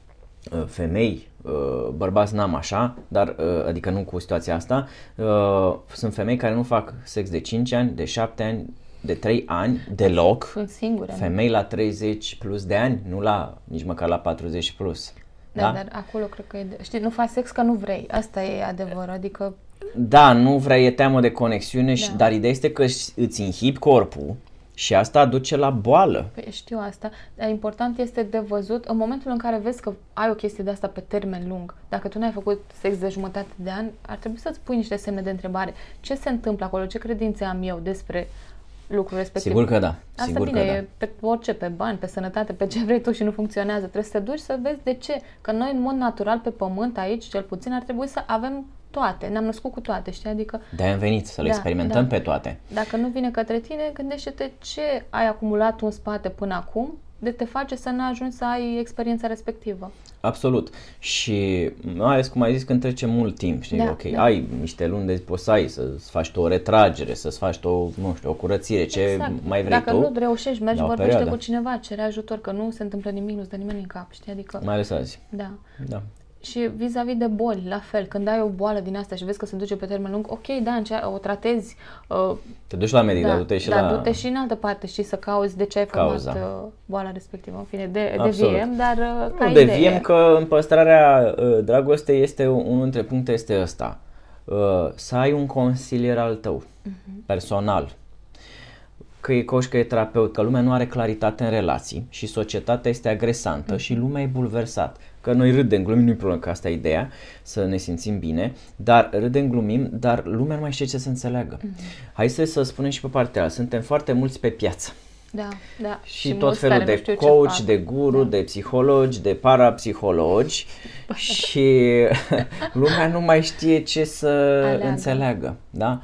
femei, bărbați n-am așa, dar adică nu cu situația asta, sunt femei care nu fac sex de 5 ani, de 7 ani, de 3 ani, deloc. Sunt singure. Femei la 30 plus de ani, nu la nici măcar la 40 plus. Da, dar acolo cred că știi, nu faci sex că nu vrei. Asta e adevărul, adică da, nu vrei, e teamă de conexiune, dar ideea este că îți inhibi corpul. Și asta duce la boală. Păi știu asta, dar important este de văzut în momentul în care vezi că ai o chestie de asta pe termen lung. Dacă tu n-ai făcut sex de jumătate de an, ar trebui să-ți pui niște semne de întrebare. Ce se întâmplă acolo? Ce credințe am eu despre lucrul respectiv? Sigur că da. Asta sigur bine, că da. E pe orice, pe bani, pe sănătate, pe ce vrei tu și nu funcționează. Trebuie să te duci să vezi de ce. Că noi, în mod natural, pe pământ, aici, cel puțin, ar trebui să avem toate. Ne-am născut cu toate, știi? Adică de-aia am venit să le experimentăm pe toate. Dacă nu vine către tine, gândește-te ce ai acumulat tu în spate până acum de te face să nu ajungi să ai experiența respectivă. Absolut. Și mai ales cum ai zis, când trece mult timp, știi? Ai niște luni de poți să ai, să-ți faci tu o retragere, să-ți faci tu, nu știu, o curățire, ce mai vrei. Dacă tu. Dacă nu reușești, mergi, vorbește cu cineva, cere ajutor, că nu se întâmplă nimic, nu-ți dă nimeni în cap, știi? Adică mai ales azi. Da. Da. Și vis-a-vis de boli, la fel, când ai o boală din asta și vezi că se duce pe termen lung, ok, da, o tratezi. Te duci la medic, dar du-te și la... du-te și în altă parte, știi, să cauzi de ce ai format boala respectivă. În fine, deviem, dar ca idee. Deviem că în păstrarea dragostei este unul dintre puncte este ăsta. Să ai un consilier al tău, personal. Că e coach, că e terapeut, că lumea nu are claritate în relații și societatea este agresantă și lumea e bulversat. Că noi râdem, glumim, nu-i problemă, că asta e ideea, să ne simțim bine, dar râdem, glumim, dar lumea nu mai știe ce să înțeleagă. Hai să spunem și pe partea aia, suntem foarte mulți pe piață. Da. Și tot felul de coach, de guru, de psihologi, de parapsihologi și lumea nu mai știe ce să înțeleagă, da?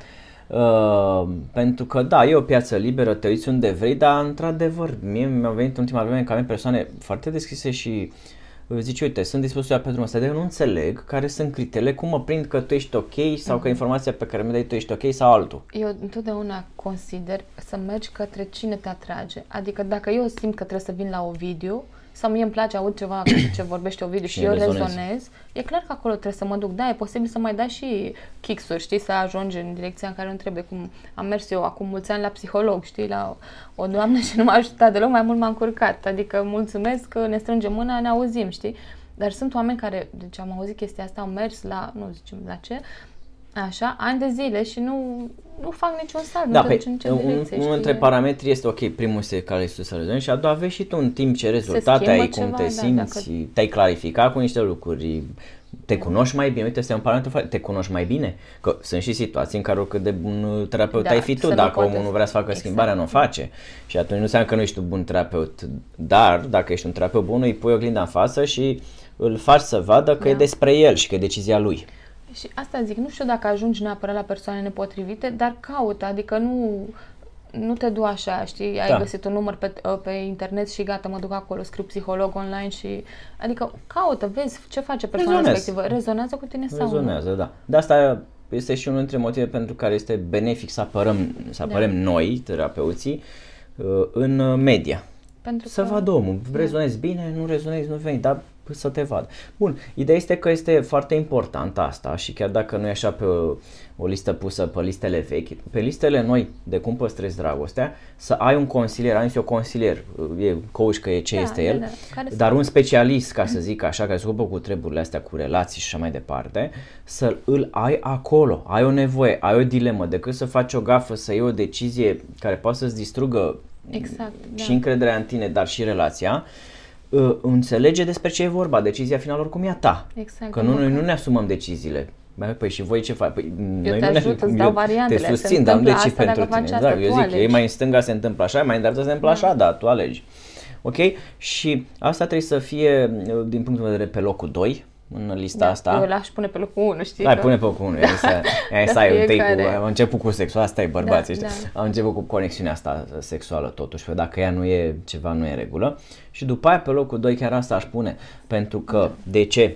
Pentru că da, e o piață liberă, te uiți unde vrei, dar într-adevăr, mie mi-au venit în ultima vreme că avem persoane foarte deschise și zice, uite, sunt dispus să iau pe drumul ăsta, dar eu nu înțeleg care sunt criteriile, cum mă prind că tu ești ok sau că informația pe care mi-o dai tu ești ok sau altul. Eu întotdeauna consider să mergi către cine te atrage. Adică dacă eu simt că trebuie să vin la Ovidiu sau mie îmi place aud ceva ce vorbește Ovidiu și eu rezonez, e clar că acolo trebuie să mă duc. Da, e posibil să mai dai și kicks-uri, știi, să ajungi în direcția în care nu trebuie. Cum am mers eu acum mulți ani la psiholog, știi, la o doamnă și nu m-a ajutat deloc, mai mult m-a încurcat. Adică mulțumesc că ne strângem mâna, ne auzim, știi? Dar sunt oameni care, deci am auzit chestia asta, au mers la, nu zicem la ce, așa, ani de zile și nu fac niciun salt, nu te duci în nicio direcție. Unul dintre parametri este, ok, primul este care este să rezolvi și a doua vezi și tu în timp ce rezultate ai, cum te simți, te-ai clarificat cu niște lucruri, te cunoști mai bine, uite, este un parametru, te cunoști mai bine, că sunt și situații în care oricât de bun terapeut ai fi tu, dacă omul nu vrea să facă schimbarea, nu o face și atunci nu înseamnă că nu ești tu bun terapeut, dar dacă ești un terapeut bun, îi pui oglinda în față și îl faci să vadă că e despre el și că e decizia lui. Și asta zic, nu știu dacă ajungi neapărat la persoane nepotrivite, dar caută, adică nu te du așa, știi, ai găsit un număr pe internet și gata, mă duc acolo, scriu psiholog online și, adică caută, vezi ce face persoana respectivă, rezonează cu tine sau nu? Rezonează, da. De asta este și unul dintre motive pentru care este benefic să apărăm noi, terapeuții, în media. Pentru să vadă omul, rezonezi bine, nu rezonezi, nu veni, dar să te vadă. Bun, ideea este că este foarte important asta și chiar dacă nu e așa pe o listă pusă pe listele vechi, pe listele noi de cum păstrezi dragostea, să ai un consilier, am zis eu consilier, e coach că e ce este el, dar un specialist, ca să zic așa, care se ocupă cu treburile astea, cu relații și așa mai departe, să îl ai acolo, ai o nevoie, ai o dilemă, decât să faci o gafă, să iei o decizie care poate să-ți distrugă și încrederea în tine, dar și relația. înțelege despre ce e vorba, decizia finală oricum e a ta. Exact. Că noi nu ne asumăm deciziile. Păi și voi ce faci? Păi, eu te ajut, îți dau variantele. Te susțin, dar nu decid pentru tine. Da, eu zic, e mai în stânga se întâmplă așa, mai în dreapta se întâmplă așa, da, tu alegi. Ok? Și asta trebuie să fie, din punctul de vedere, pe locul 2 în lista asta. Eu l-aș pune pe locul 1, știi? Da, pune pe locul 1. Am început cu sexul, asta e bărbații, știi? Am început cu conexiunea asta sexuală totuși, că dacă ea nu e ceva, nu e în regulă. Și după aia pe locul 2 chiar asta aș pune, pentru că, de ce?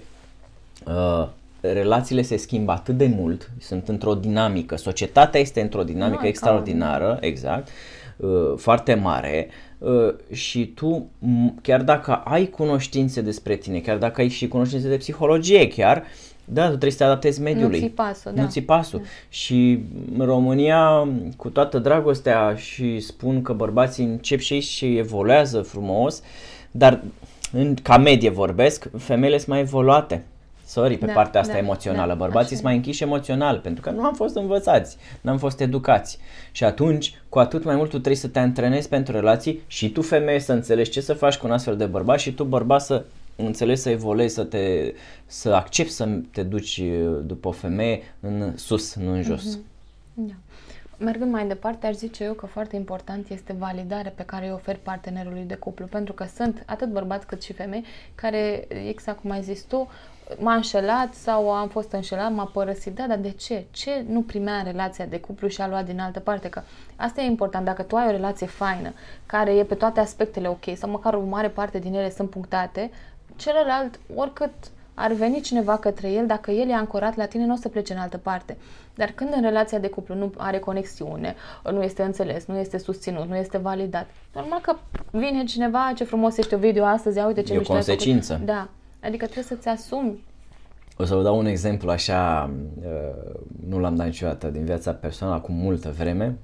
Relațiile se schimbă atât de mult, sunt într-o dinamică, societatea este într-o dinamică extraordinară, exact, foarte mare, și tu, chiar dacă ai cunoștințe despre tine, chiar dacă ai și cunoștințe de psihologie chiar, da, tu trebuie să te adaptezi mediului. Nu ții pasul, Nu ții pasul. Da. Și în România, cu toată dragostea, și spun că bărbații încep și evoluează frumos, dar ca medie vorbesc, femeile sunt mai evoluate. Sorry, pe partea asta emoțională. Bărbații sunt mai închiși emoțional, pentru că nu am fost învățați, nu am fost educați. Și atunci, cu atât mai mult tu trebuie să te antrenezi pentru relații și tu, femeie, să înțelegi ce să faci cu un astfel de bărbat și tu, bărbat, să înțelegi, să evoluezi, să accepti să te duci după o femeie în sus, nu în jos. Da. Mergând mai departe, aș zice eu că foarte important este validarea pe care îi oferi partenerului de cuplu, pentru că sunt atât bărbați cât și femei care, exact cum ai zis tu, m-a înșelat sau am fost înșelat, m-a părăsit. Da, dar de ce? Ce nu primea în relația de cuplu și a luat din altă parte? Că asta e important. Dacă tu ai o relație faină, care e pe toate aspectele ok, sau măcar o mare parte din ele sunt punctate, celălalt, oricât ar veni cineva către el, dacă el e ancorat la tine, nu o să plece în altă parte. Dar când în relația de cuplu nu are conexiune, nu este înțeles, nu este susținut, nu este validat, normal că vine cineva, ce frumos ești Ovidiu astăzi, uite ce mișto ai făcut. E o consecință. Da. Adică trebuie să-ți asumi. O să vă dau un exemplu așa, nu l-am dat niciodată din viața personală, acum multă vreme.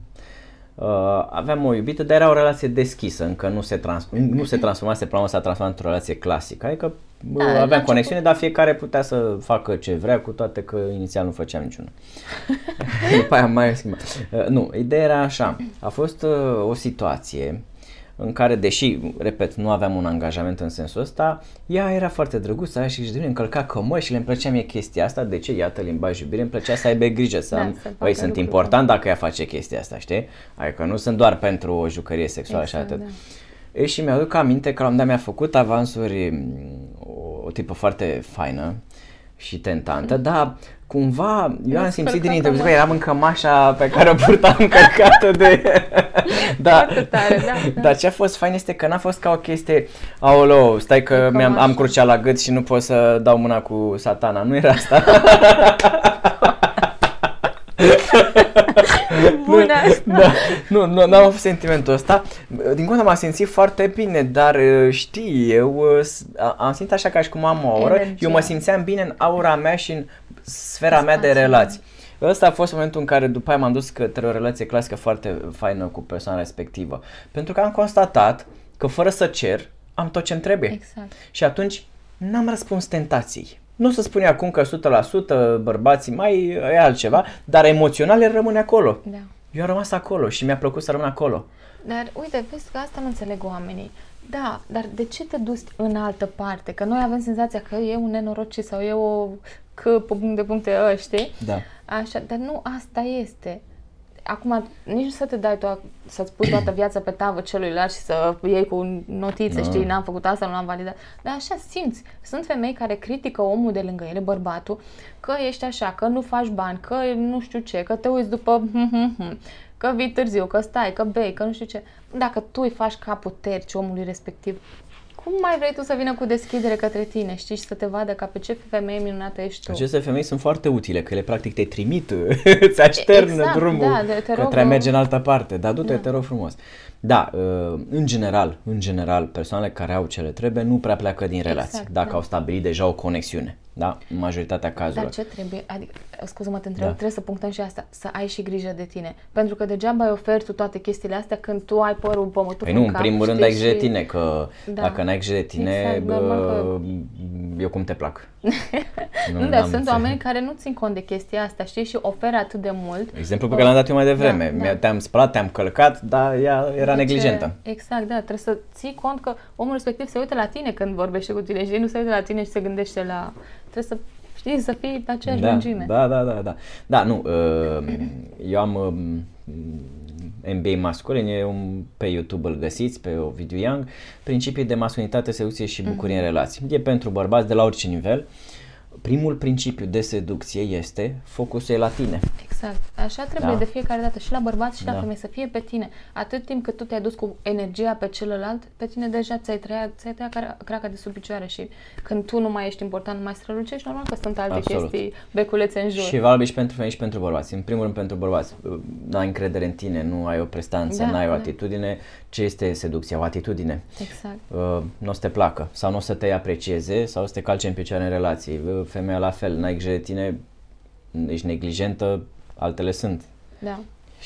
Aveam o iubită, dar era o relație deschisă, încă nu se transformase, planul s-a transformat într-o relație clasică. Adică aveam conexiune, dar fiecare putea să facă ce vrea, cu toate că inițial nu făceam niciuna. După aia mai schimbat. Nu, ideea era așa, a fost o situație în care, deși, repet, nu aveam un angajament în sensul ăsta, ea era foarte drăguță și își încălca cămăși și le-mi plăcea mie chestia asta. De ce? Iată, limbaj iubire, îmi plăcea să aibă grijă, băi, sunt important dacă ea face chestia asta, știi? Adică nu sunt doar pentru o jucărie sexuală și atât. Da. Și mi-aduc aminte că la un dat mi-a făcut avansuri o tipă foarte faină și tentantă, dar cumva eu am simțit din interviu că eram în cămașa pe care o purtam încărcată de... Dar ce a fost fain este că n-a fost ca o chestie, aoleu, stai că am crucea la gât și nu pot să dau mâna cu satana, nu era asta. Bună asta. Nu am avut sentimentul ăsta. Din contră m-am simțit foarte bine, dar știi, eu am simțit așa ca și cum am o aură. Eu mă simțeam bine în aura mea și în sfera mea de relații. Ăsta a fost momentul în care după aia m-am dus către o relație clasică foarte faină cu persoana respectivă. Pentru că am constatat că fără să cer, am tot ce-mi trebuie. Exact. Și atunci n-am răspuns tentației. Nu se spune acum că 100% bărbații mai e altceva, dar emoțional el rămâne acolo. Da. Eu am rămas acolo și mi-a plăcut să rămân acolo. Dar uite, vezi că asta nu înțeleg oamenii. Da, dar de ce te duci în altă parte? Că noi avem senzația că e un nenorocit sau e o de puncte știi? Da. Așa, dar nu asta este. Acum, nici nu să te dai să-ți pui toată viața pe tavă celuilalt și să iei cu notițe, știi, n-am făcut asta, nu l-am validat. Dar așa simți. Sunt femei care critică omul de lângă ele, bărbatul, că ești așa, că nu faci bani, că nu știu ce, că te uiți după că vii târziu, că stai, că bei, că nu știu ce. Dacă tu îi faci capul terci omului respectiv, cum mai vrei tu să vină cu deschidere către tine, știi, și să te vadă ca pe ce femeie minunată ești tu? Aceste femei sunt foarte utile, că ele practic te trimit, îți așternă drumul către a merge în altă parte, dar du-te, te rog frumos. Da, în general, persoanele care au ce le trebuie nu prea pleacă din relație, dacă au stabilit deja o conexiune. Da, în majoritatea cazurilor. Dar ce trebuie? Adică, scuză-mă, te întreb, trebuie să punctăm și asta, să ai și grijă de tine. Pentru că degeaba îi oferi tu toate chestiile astea când tu ai părul pămătuf în cap. Păi nu, în primul rând ai grijă de tine, că dacă n-ai grijă de tine, eu cum te plac. Nu, dar sunt oameni care nu țin cont de chestia asta, știi, și oferă atât de mult. Exemplu pe care l-am dat eu mai devreme. Da. Te-am spălat, te-am călcat, dar ea era neglijentă. Exact, da. Trebuie să ții cont că omul respectiv se uită la tine când vorbește cu tine și nu se uită la tine și se gândește la... Trebuie să, știi, să fii pe aceeași lungime. Da. Da, nu, eu am MBA masculin, pe YouTube îl găsiți, pe Ovidiu Young, Principii de masculinitate, seducție și bucurie în relații. E pentru bărbați de la orice nivel. Primul principiu de seducție este focusul e la tine. Exact. Așa trebuie de fiecare dată și la bărbați și la femei, să fie pe tine. Atât timp cât tu te-ai dus cu energia pe celălalt, pe tine deja ți-ai tăiat craca de sub picioare și când tu nu mai ești important, nu mai strălucești, normal că sunt alte chestii beculețe în jur. Și valabil și pentru femei și pentru bărbați. În primul rând pentru bărbați, n-ai încredere în tine, nu ai o prestanță, n-ai o atitudine. Ce este seducția? O atitudine. Exact. Nu o să te placă sau nu o să te aprecieze sau o să te calce în picioare în relații. Femeia la fel, n-ai grijă de tine, ești neglijentă, altele sunt. Da.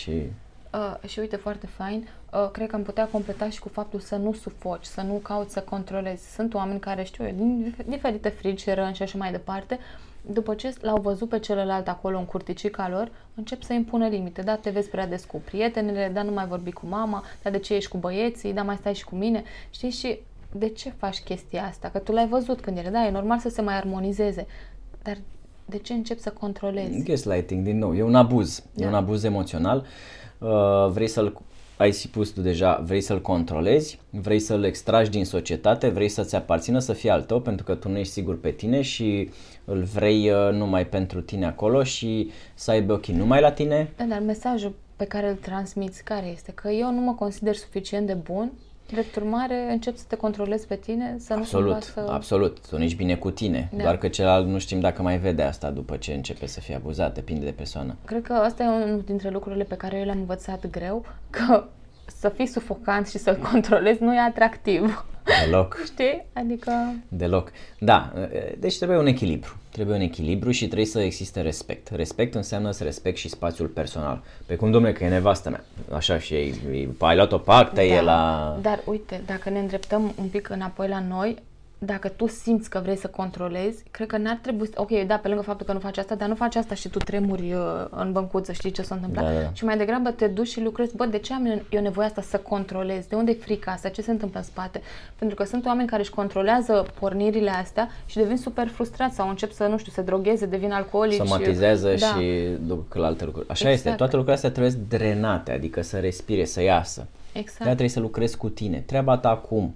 Și uite, foarte fain, cred că am putea completa și cu faptul să nu sufoci, să nu cauți să controlezi. Sunt oameni care, știu eu, din diferite frici, răni și așa mai departe, după ce l-au văzut pe celălalt acolo în curticica lor, încep să impună limite. Da, te vezi prea des cu prietenele, da, nu mai vorbi cu mama, da, de ce ești cu băieții, da, mai stai și cu mine, știi, și de ce faci chestia asta? Că tu l-ai văzut când era, da, e normal să se mai armonizeze, dar de ce începi să controlezi? Gaslighting, din nou, e un abuz, e un abuz emoțional, vrei să-l, ai spus tu deja, vrei să-l controlezi, vrei să-l extragi din societate, vrei să-ți aparțină, să fie al tău, pentru că tu nu ești sigur pe tine și îl vrei numai pentru tine acolo și să aibă ochii numai la tine. Da, dar mesajul pe care îl transmiți, care este? Că eu nu mă consider suficient de bun, drept urmare încep să te controlezi pe tine, să Absolut, tu nu ești bine cu tine, doar că celălalt nu știm dacă mai vede asta după ce începe să fie abuzat, depinde de persoană. Cred că asta e unul dintre lucrurile pe care eu le-am învățat greu, că să fii sufocant și să-l controlezi nu e atractiv. Deloc. Știi? Adică... Deloc. Da, deci trebuie un echilibru. Trebuie un echilibru și trebuie să existe respect. Respect înseamnă să respect și spațiul personal. Pe cum, domnule, că e nevastă mea. Așa și ai luat o pactă, e la... Dar uite, dacă ne îndreptăm un pic înapoi la noi, dacă tu simți că vrei să controlezi, cred că n-ar trebui să... Ok, da, pe lângă faptul că nu faci asta, dar nu faci asta și tu tremuri în băncuță, știi ce s-a întâmplat? Da. Și mai degrabă te duci și lucrezi, de ce am eu nevoie asta să controlez? De unde e frica asta? Ce se întâmplă în spate? Pentru că sunt oameni care își controlează pornirile astea și devin super frustrați sau încep să, nu știu, se drogheze, devin alcoolici. Somatizează și duc la alte lucruri. Așa este, toate lucrurile astea trebuie drenate, adică să respire, să iasă. Exact. De-aia trebuie să lucrezi cu tine. Treaba ta acum.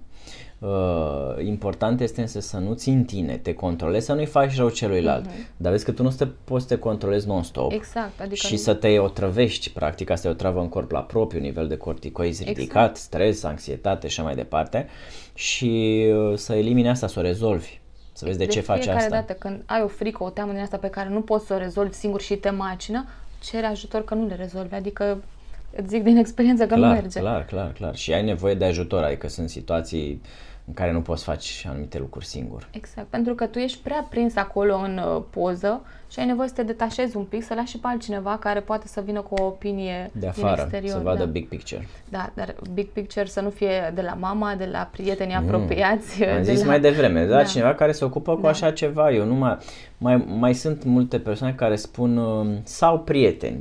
Important este însă să nu ții în tine, te controlezi, să nu-i faci rău celuilalt. Dar vezi că tu nu poți să te controlezi non-stop și să te otrăvești, practic asta e o travă în corp la propriu, nivel de corticoizi ridicat, stres, anxietate și așa mai departe și să elimini asta, să o rezolvi. Să vezi de ce faci asta. De fiecare dată când ai o frică, o teamă din asta pe care nu poți să o rezolvi singur și te macină, cere ajutor că nu le rezolvi, adică îți zic din experiență că nu merge. Clar. Și ai nevoie de ajutor, adică sunt situații în care nu poți face anumite lucruri singur. Exact, pentru că tu ești prea prins acolo în poză și ai nevoie să te detașezi un pic, să lași și pe altcineva care poate să vină cu o opinie de afară, din exterior. să vadă big picture. Da, dar big picture să nu fie de la mama, de la prietenii apropiați. Am zis mai devreme, cineva care se ocupă cu așa ceva. Eu nu mai sunt multe persoane care spun sau prieteni.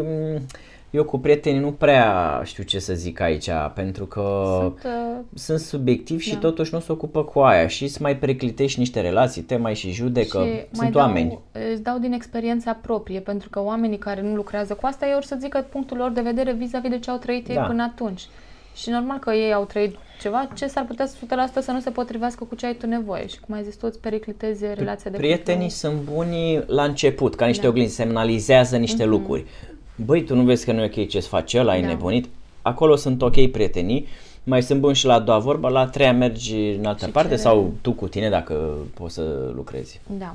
Eu cu prietenii nu prea știu ce să zic aici, pentru că sunt subiectiv și totuși nu se ocupă cu aia și îți mai periclitești niște relații, te mai și judecă, și sunt oameni. Îți dau din experiența proprie, pentru că oamenii care nu lucrează cu asta, ei or să zică punctul lor de vedere vis-a-vis de ce au trăit ei până atunci. Și normal că ei au trăit ceva ce s-ar putea 100% să nu se potrivească cu ce ai tu nevoie. Și cum ai zis tu, îți periclitezi relația de prietenii sunt buni la început, ca niște oglinzi, semnalizează niște lucruri. Băi, tu nu vezi că nu e ok ce-ți face ăla, ai nebunit? Acolo sunt ok prietenii, mai sunt buni și la a doua vorbă, la a treia mergi în altă parte sau tu cu tine dacă poți să lucrezi. Da.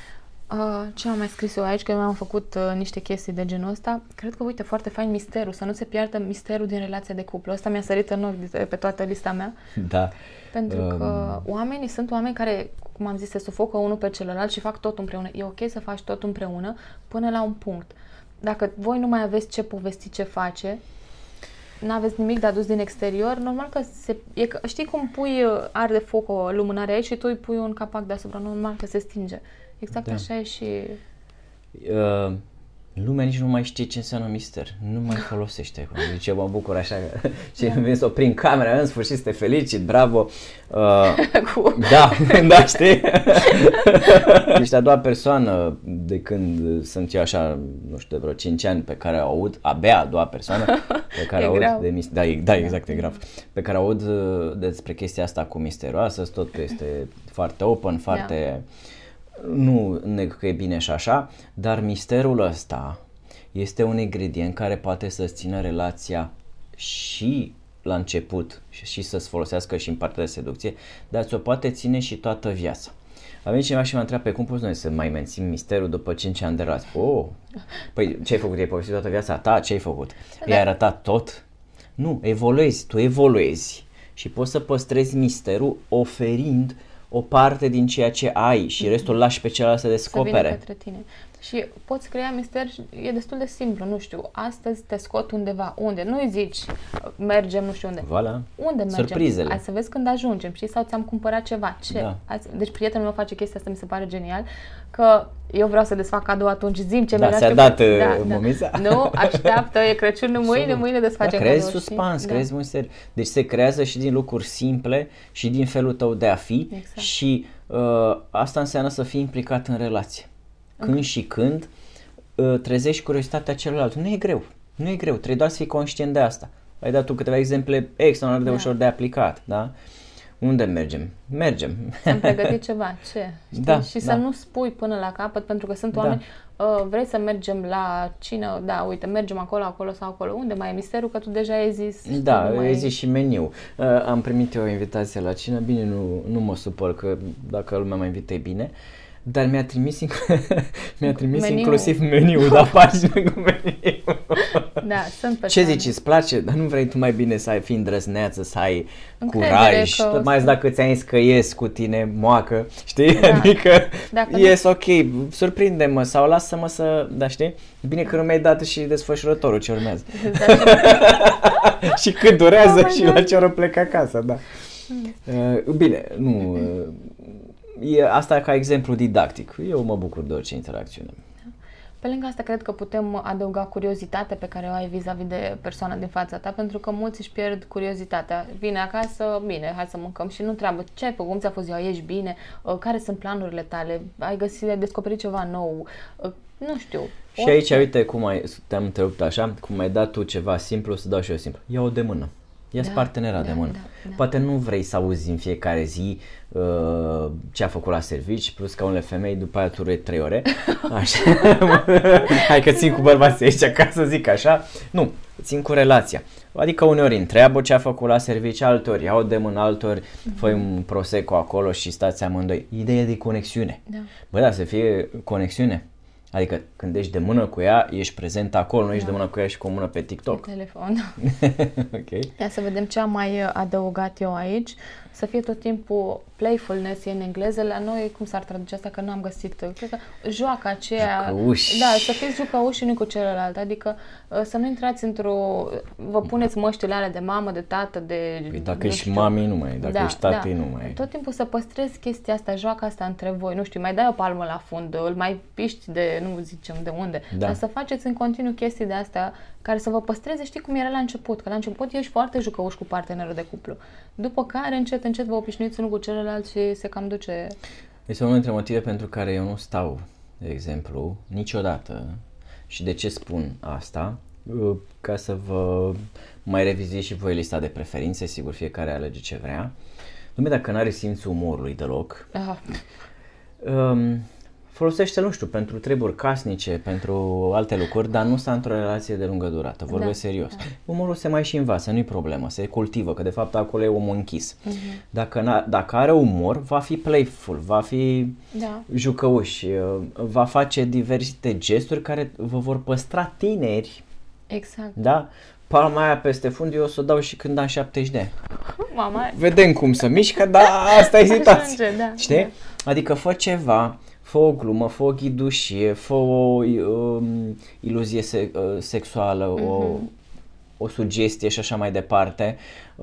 Ce am mai scris eu aici, că eu am făcut niște chestii de genul ăsta, cred că, uite, foarte fain misterul, să nu se piardă misterul din relația de cuplu. Asta mi-a sărit în ochi pe toată lista mea. Da. Pentru că oamenii sunt oameni care, cum am zis, se sufocă unul pe celălalt și fac tot împreună. E ok să faci tot împreună până la un punct. Dacă voi nu mai aveți ce povesti, ce face, n-aveți nimic de adus din exterior, normal că știi cum pui arde foc o lumânare aici și tu îi pui un capac deasupra, normal că se stinge. Exact așa e și... Lumea nici nu mai știe ce înseamnă mister, nu mai folosește. Deci eu mă bucur așa că vin să o prind camera, în sfârșit să te felicit, bravo. Da, știi? Ești a doua persoană de când sunt eu așa, nu știu, de vreo 5 ani pe care aud, abia a doua persoană pe care aud grav. de mister. Da, exact, e grav. Pe care aud despre chestia asta cu misterioasă, totul este foarte open, foarte... Nu neg că e bine și așa, dar misterul ăsta este un ingredient care poate să-ți țină relația și la început și să-ți folosească și în partea de seducție, dar ți-o poate ține și toată viața. A venit cineva și m-a întrebat pe cum poți noi să mai mențin misterul după 5 ani de relație. Păi ce ai făcut? Ai povestit toată viața ta? Ce ai făcut? I-ai arătat tot? Nu, tu evoluezi și poți să păstrezi misterul oferind o parte din ceea ce ai și restul lași pe celălalt să descopere. Să vină către tine. Și poți crea mister și e destul de simplu, nu știu, astăzi te scot undeva, unde? Nu-i zici, mergem nu știu unde. Voilà. Unde mergem? Surprizele. Hai să vezi când ajungem, știi? Sau ți-am cumpărat ceva. Ce? Da. Deci prietenul meu face chestia asta, mi se pare genial, că eu vreau să desfac cadou atunci, zi-mi ce mi-a ți-a dat mămița? Nu, așteaptă, e Crăciunul mâine desfacem cadou. Crezi suspans, crezi mister. Deci se creează și din lucruri simple și din felul tău de a fi și asta înseamnă să fii implicat în relație. Când și când trezești curiozitatea celălalt. Nu e greu, trebuie doar să fii conștient de asta. Ai dat tu câteva exemple extraordinar de ușor de aplicat, da? Unde mergem? Să-mi pregătit ceva, ce? Da, și să nu spui până la capăt, pentru că sunt oameni, vrei să mergem la cină, da, uite, mergem acolo sau acolo, unde mai e misterul, că tu deja ai zis. Da, ai zis și meniu. Am primit eu o invitație la cină, bine, nu mă supăr că dacă lumea mă invită e bine, dar mi-a trimis inclusiv meniul, da, pagină cu meniu. Da, sunt persoane. Ce zici, îți place? Dar nu vrei tu mai bine să fii îndrăzneață, să ai curaj, tot mai dacă ți-ai zis că ies cu tine moacă, știi? Da. Adică ies, ok, surprinde-mă sau lasă-mă să, da, știi? Bine că nu mi-ai dat și desfășurătorul ce urmează. Și cât durează și la ce oră plec acasă, da. Bine, nu... Asta ca exemplu didactic. Eu mă bucur de orice interacțiune. Pe lângă asta, cred că putem adăuga curiozitatea pe care o ai vis-a-vis de persoana din fața ta, pentru că mulți își pierd curiozitatea. Vine acasă, bine, hai să mâncăm și nu întreabă ce ai făcut, cum ți-a fost ziua, ești bine, care sunt planurile tale, ai descoperit ceva nou, nu știu. Și aici, uite, te-am întrebat așa, cum ai dat tu ceva simplu, să dau și eu simplu. Ia-o de mână. Ia-ți partenera de mână. Poate nu vrei să auzi în fiecare zi ce a făcut la servici, plus ca unele femei, după aia tu 3 ore. Așa. Hai că țin cu bărbații aici, ca să zic așa. Nu, țin cu relația. Adică uneori întreabă ce a făcut la servici, alteori iau de mână, alteori fă un prosecco acolo și stați amândoi. Ideea de conexiune. Da. Bă, da, să fie conexiune. Adică când ești de mână cu ea, ești prezent acolo, nu ești de mână cu ea și cu o mână pe TikTok. Pe telefon. Ok. Ia să vedem ce am mai adăugat eu aici. Să fie tot timpul playfulness în engleză. La noi, cum s-ar traduce asta? Că nu am găsit. Cred că joaca aceea... Jucăuși. Da, să fiți jucăuși unii cu celălalt. Adică să nu intrați într-o... Vă puneți măștile alea de mamă, de tată, de... Păi dacă ești mami, nu mai e. Dacă ești tati, nu mai e. Tot timpul să păstrezi chestia asta, joaca asta între voi. Nu știu, mai dai o palmă la fund, îl mai piști de... Nu zicem de unde. Da. Dar să faceți în continuu chestii de astea care să vă păstreze, știi cum era la început. Că la început ești foarte jucăuș cu partenerul de cuplu. După care, încet vă obișnuiți unul cu celălalt și se cam duce... Este unul dintre motive pentru care eu nu stau, de exemplu, niciodată. Și de ce spun asta? Ca să vă mai revizuiți și voi lista de preferințe, sigur, fiecare alege ce vrea. Dumne, dacă n-are simțul umorului deloc, folosește-l, nu știu, pentru treburi casnice, pentru alte lucruri, dar nu sta într-o relație de lungă durată, vorbesc serios. Da. Umorul se mai și învață, nu-i problemă, se cultivă, că de fapt acolo e omul închis. Dacă are umor, va fi playful, va fi jucăuș, va face diverse gesturi care vă vor păstra tineri. Exact. Da? Palma aia peste fund, eu o să o dau și când am 70 de ani. Mama. Vedem cum se mișcă, dar asta e situația. Da. Știi? Da. Adică fă ceva, fă o glumă, fă o ghidușie, fă o iluzie sexuală, o sugestie și așa mai departe.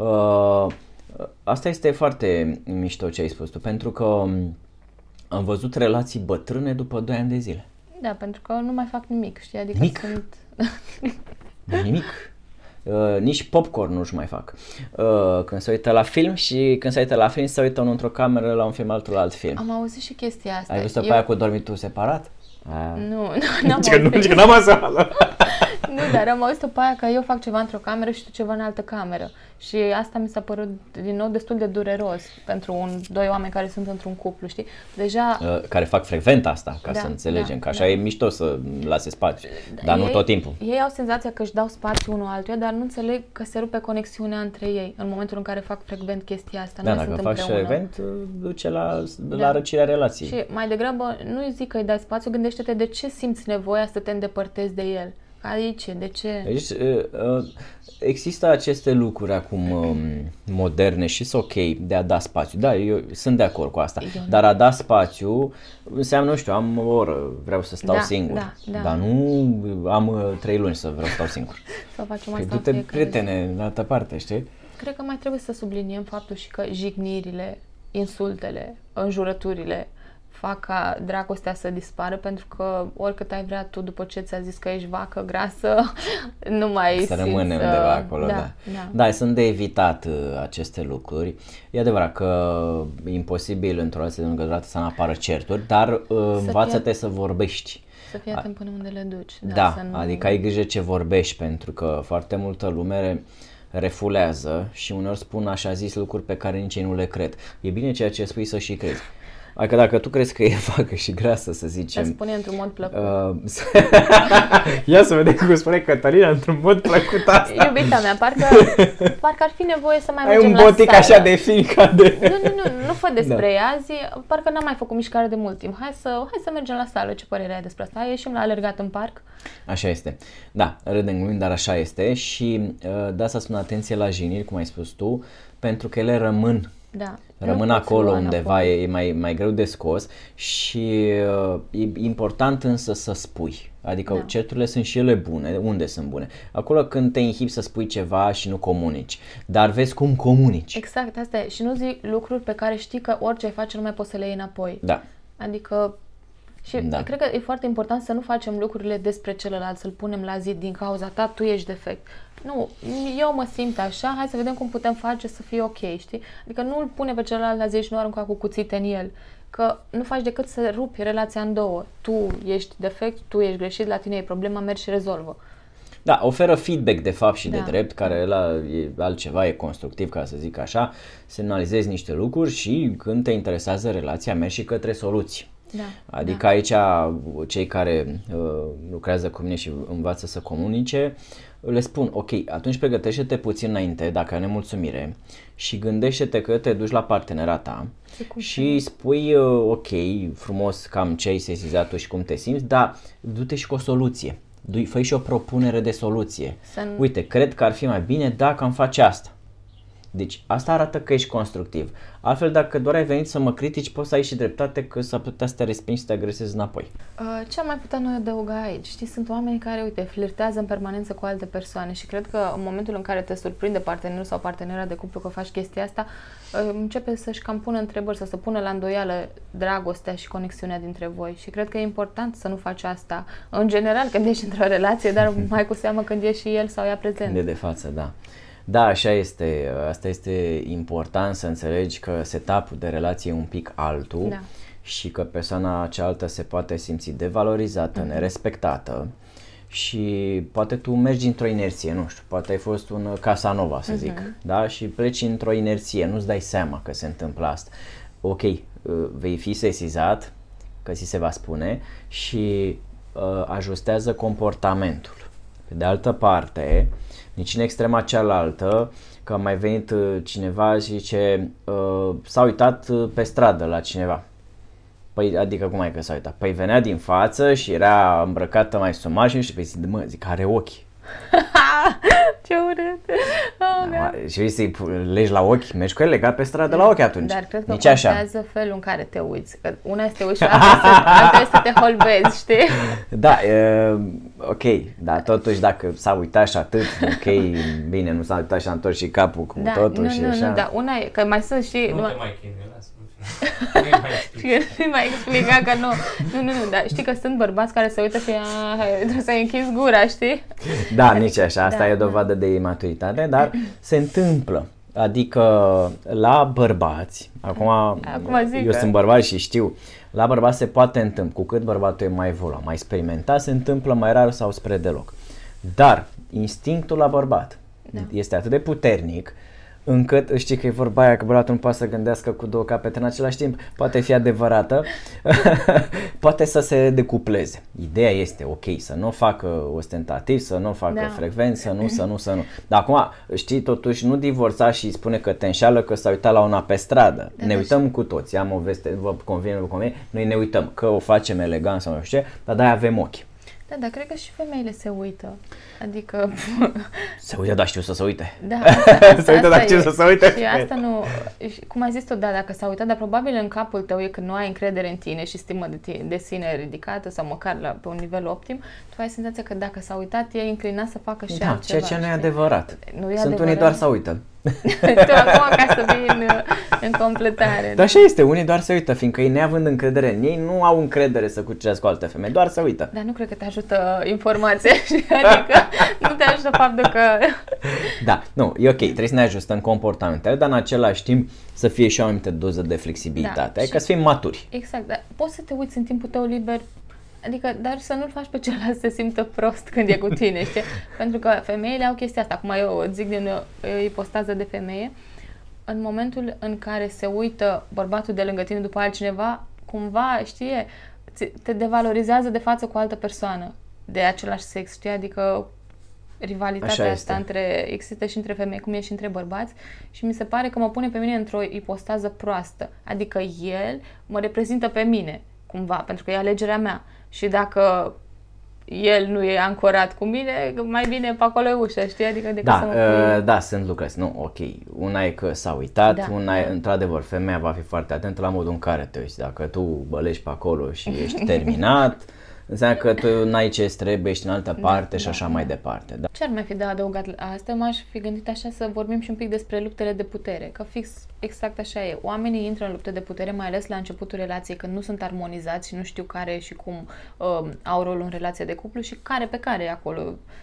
Asta este foarte mișto ce ai spus tu, pentru că am văzut relații bătrâne după 2 ani de zile. Da, pentru că nu mai fac nimic, știi? Adică nimic? sunt... Nimic. Nici popcorn nu-și mai fac. Când se uită la film și când se uită la film se uită unul într-o cameră la un film, altul la alt film. Am auzit și chestia asta. Ai văzut pe aia cu dormitul separat? N-am auzit. Că n-am auzit. Nu, dar am auzit-o pe aia că eu fac ceva într-o cameră și tu ceva în altă cameră. Și asta mi s-a părut, din nou, destul de dureros pentru doi oameni care sunt într-un cuplu, știi? Deja... Care fac frecvent asta, ca să înțelegem, că așa e mișto să lase spațiu, dar nu tot timpul. Ei au senzația că își dau spațiu unul altuia, dar nu înțeleg că se rupe conexiunea între ei în momentul în care fac frecvent chestia asta. Da, dacă faci frecvent, duce la răcirea relației. Și mai degrabă, nu zic că îi dai spațiu, gândește-te de ce simți nevoia să te îndepărtezi de el. Aici, de ce? Deci, există aceste lucruri acum moderne și sunt ok de a da spațiu. Da, eu sunt de acord cu asta. Dar a da spațiu înseamnă, nu știu, am o oră, vreau să stau singur. Dar nu am 3 luni să vreau să stau singur. Să facem asta. Du-te, prietene, în altă parte, știi? Cred că mai trebuie să subliniem faptul și că jignirile, insultele, înjurăturile fac ca dragostea să dispară, pentru că oricât ai vrea tu, după ce ți-a zis că ești vacă grasă, nu mai să rămâne undeva acolo, da, sunt de evitat aceste lucruri. E adevărat că e imposibil într-o relație de lungă durată să nu apară certuri, dar învață-te să vorbești. Să fii atent până unde le duci. Da, adică ai grijă ce vorbești, pentru că foarte multă lume refulează și uneori spun așa zis lucruri pe care nici ei nu le cred. E bine ceea ce spui să și crezi. Adică dacă tu crezi că e vacă și grasă, să zicem... Să spune într-un mod plăcut. Ia să vedem cum spune Cătălina într-un mod plăcut asta. Iubita mea, parcă ar fi nevoie să mai mergem la sală. Ai un botic așa de fin ca de... Nu fă despre ea, azi, parcă n-am mai făcut mișcare de mult timp. Hai să mergem la sală, ce părere ai despre asta? Ieșim la alergat în parc? Așa este. Da, râdem glumind, dar așa este și de asta spun atenție la jigniri, cum ai spus tu, pentru că ele rămân acolo undeva, e mai greu de scos și e important însă să spui. Adică certurile sunt și ele bune. Unde sunt bune? Acolo când te inhibi să spui ceva și nu comunici. Dar vezi cum comunici. Exact, asta e. Și nu zic lucruri pe care știi că orice ai face nu mai poți să le iei înapoi. Da. Adică... Și cred că e foarte important să nu facem lucrurile despre celălalt, să-l punem la zi din cauza ta, tu ești defect. Nu, eu mă simt așa, hai să vedem cum putem face să fie ok, știi? Adică nu îl pune pe celălalt la zi și nu arunca cu cuțite în el, că nu faci decât să rupi relația în două. Tu ești defect, tu ești greșit, la tine e problema, mergi și rezolvă. Da, oferă feedback de fapt și de drept, care e altceva, e constructiv, ca să zic așa, semnalizezi niște lucruri și când te interesează relația, mergi și către soluții. Adică aici cei care lucrează cu mine și învață să comunice, le spun, ok, atunci pregătește-te puțin înainte dacă ai nemulțumire și gândește-te că te duci la partenera ta și spui, ok, frumos cam ce ai sesizat tu și cum te simți, dar du-te și cu o soluție, fă și o propunere de soluție. Uite, cred că ar fi mai bine dacă am face asta. Deci asta arată că ești constructiv. Altfel, dacă doar ai venit să mă critici, poți să ai și dreptate că s-ar putea să te respingi și să te agresezi înapoi. Ce am mai putea noi adăuga aici? Știi, sunt oameni care, uite, flirtează în permanență cu alte persoane și cred că în momentul în care te surprinde partenerul sau partenera de cuplu că faci chestia asta, începe să-și cam pună întrebări, să se pună la îndoială dragostea și conexiunea dintre voi și cred că e important să nu faci asta în general când ești într-o relație, dar mai cu seamă când e și el sau ea prezent. De față, da. Da, așa este. Asta este important să înțelegi că setup-ul de relație e un pic altul și că persoana cealaltă se poate simți devalorizată, nerespectată și poate tu mergi într-o inerție, nu știu, poate ai fost un Casanova, să zic, da? Și pleci într-o inerție, nu-ți dai seama că se întâmplă asta. Ok, vei fi sesizat, că ți se va spune și ajustează comportamentul. Pe de altă parte, nici în extrema cealaltă, că a mai venit cineva și zice s-a uitat pe stradă la cineva. Păi, adică cum ai că s-a uitat? Păi venea din față și era îmbrăcată mai sumar și zic, are ochi. Ce urât! Da, și vrei să-i legi la ochi, mergi cu el legat pe stradă la ochi atunci. Dar cred că nici așa. contează felul în care te uiți. Că una este te uiți și alta este să te holbezi, știi? Da, ok, dar totuși dacă s-a uitat și atât, ok, bine, nu s-a uitat și a întors și capul cu totul și așa. Nu, dar una e, că mai sunt și... Nu te mai chinui, lasă. Și nu mai explica că nu, dar știi că sunt bărbați care se uită și trebuie să-i închizi gura, știi? Da, adică, nici așa, asta e o dovadă de imaturitate, dar se întâmplă. Adică la bărbați, acum eu sunt bărbat și știu, la bărbați se poate întâmpla, cu cât bărbatul e mai evoluat, mai experimentat, se întâmplă mai rar sau spre deloc. Dar instinctul la bărbat este atât de puternic încât știi că e vorba aia că bărbatul nu poate să gândească cu două capete în același timp, poate fi adevărată, poate să se decupleze. Ideea este ok, să nu facă ostentativ, să nu facă frecvent, să nu. Dar acum, știi, totuși nu divorța și spune că te înșeală că s-a uitat la una pe stradă. Ne uităm cu toți, am o veste, vă convine, noi ne uităm că o facem elegant sau nu știu ce, dar de-aia avem ochi. Da, dar cred că și femeile se uită. Adică... Se uită, dar știu să se uite. Da, asta se uită, dar știu să se uite. Și asta nu... Cum ai zis tu, da, dacă s-a uitat, dar probabil în capul tău e că nu ai încredere în tine și stimă de sine ridicată sau măcar pe un nivel optim, tu ai senzația că dacă s-a uitat, e înclinat să facă și altceva. Ceea ce nu e adevărat. Nu e Sunt unii doar să uită. Tu acum ca să vii în completare. Dar așa este, unii doar se uită, fiindcă ei neavând încredere în ei, nu au încredere să cucerească o altă femeie, doar se uită. Dar nu cred că te ajută informația, adică nu te ajută faptul că... Da, nu, e ok, trebuie să ne ajustăm comportamentele, dar în același timp să fie și o anumită doză de flexibilitate, adică să fim maturi. Exact, dar poți să te uiți în timpul tău liber, adică, dar să nu-l faci pe celălalt să se simtă prost când e cu tine, știi? Pentru că femeile au chestia asta, acum eu zic din ipostază de femeie, în momentul în care se uită bărbatul de lângă tine după altcineva, cumva, știi, te devalorizează de față cu altă persoană de același sex, știi? Adică rivalitatea asta există și între femei, cum e și între bărbați și mi se pare că mă pune pe mine într-o ipostază proastă, adică el mă reprezintă pe mine, cumva, pentru că e alegerea mea și dacă el nu e ancorat cu mine, mai bine pe acolo e ușa, știi? Adică da, sunt lucruri. Nu, ok. Una e că s-a uitat, într-adevăr, femeia va fi foarte atentă la modul în care te uiți. Dacă tu bălești pe acolo și ești terminat, înseamnă că tu n-ai ce trebuie, ești în altă parte și așa mai departe. Da. Ce ar mai fi de adăugat la asta? M-aș fi gândit așa să vorbim și un pic despre luptele de putere, că fix exact așa e. Oamenii intră în lupte de putere, mai ales la începutul relației, când nu sunt armonizați și nu știu care și cum au rolul în relația de cuplu și care pe care e acolo.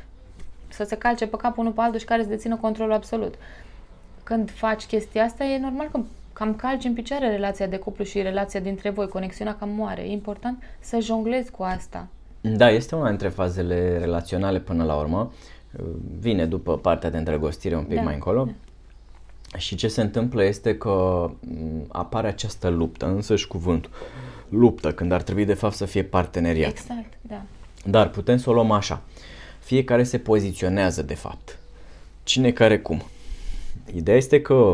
Să se calce pe cap unul pe altul și care să dețină controlul absolut. Când faci chestia asta, e normal că cam calci în picioare relația de cuplu și relația dintre voi, conexiunea cam moare. E important să jonglezi cu asta. Da, este una dintre fazele relaționale până la urmă. Vine după partea de îndrăgostire un pic mai încolo. Da. Și ce se întâmplă este că apare această luptă, însăși cuvântul. Luptă, când ar trebui de fapt să fie parteneriat. Exact, da. Dar putem să o luăm așa. Fiecare se poziționează de fapt. Cine care cum. Ideea este că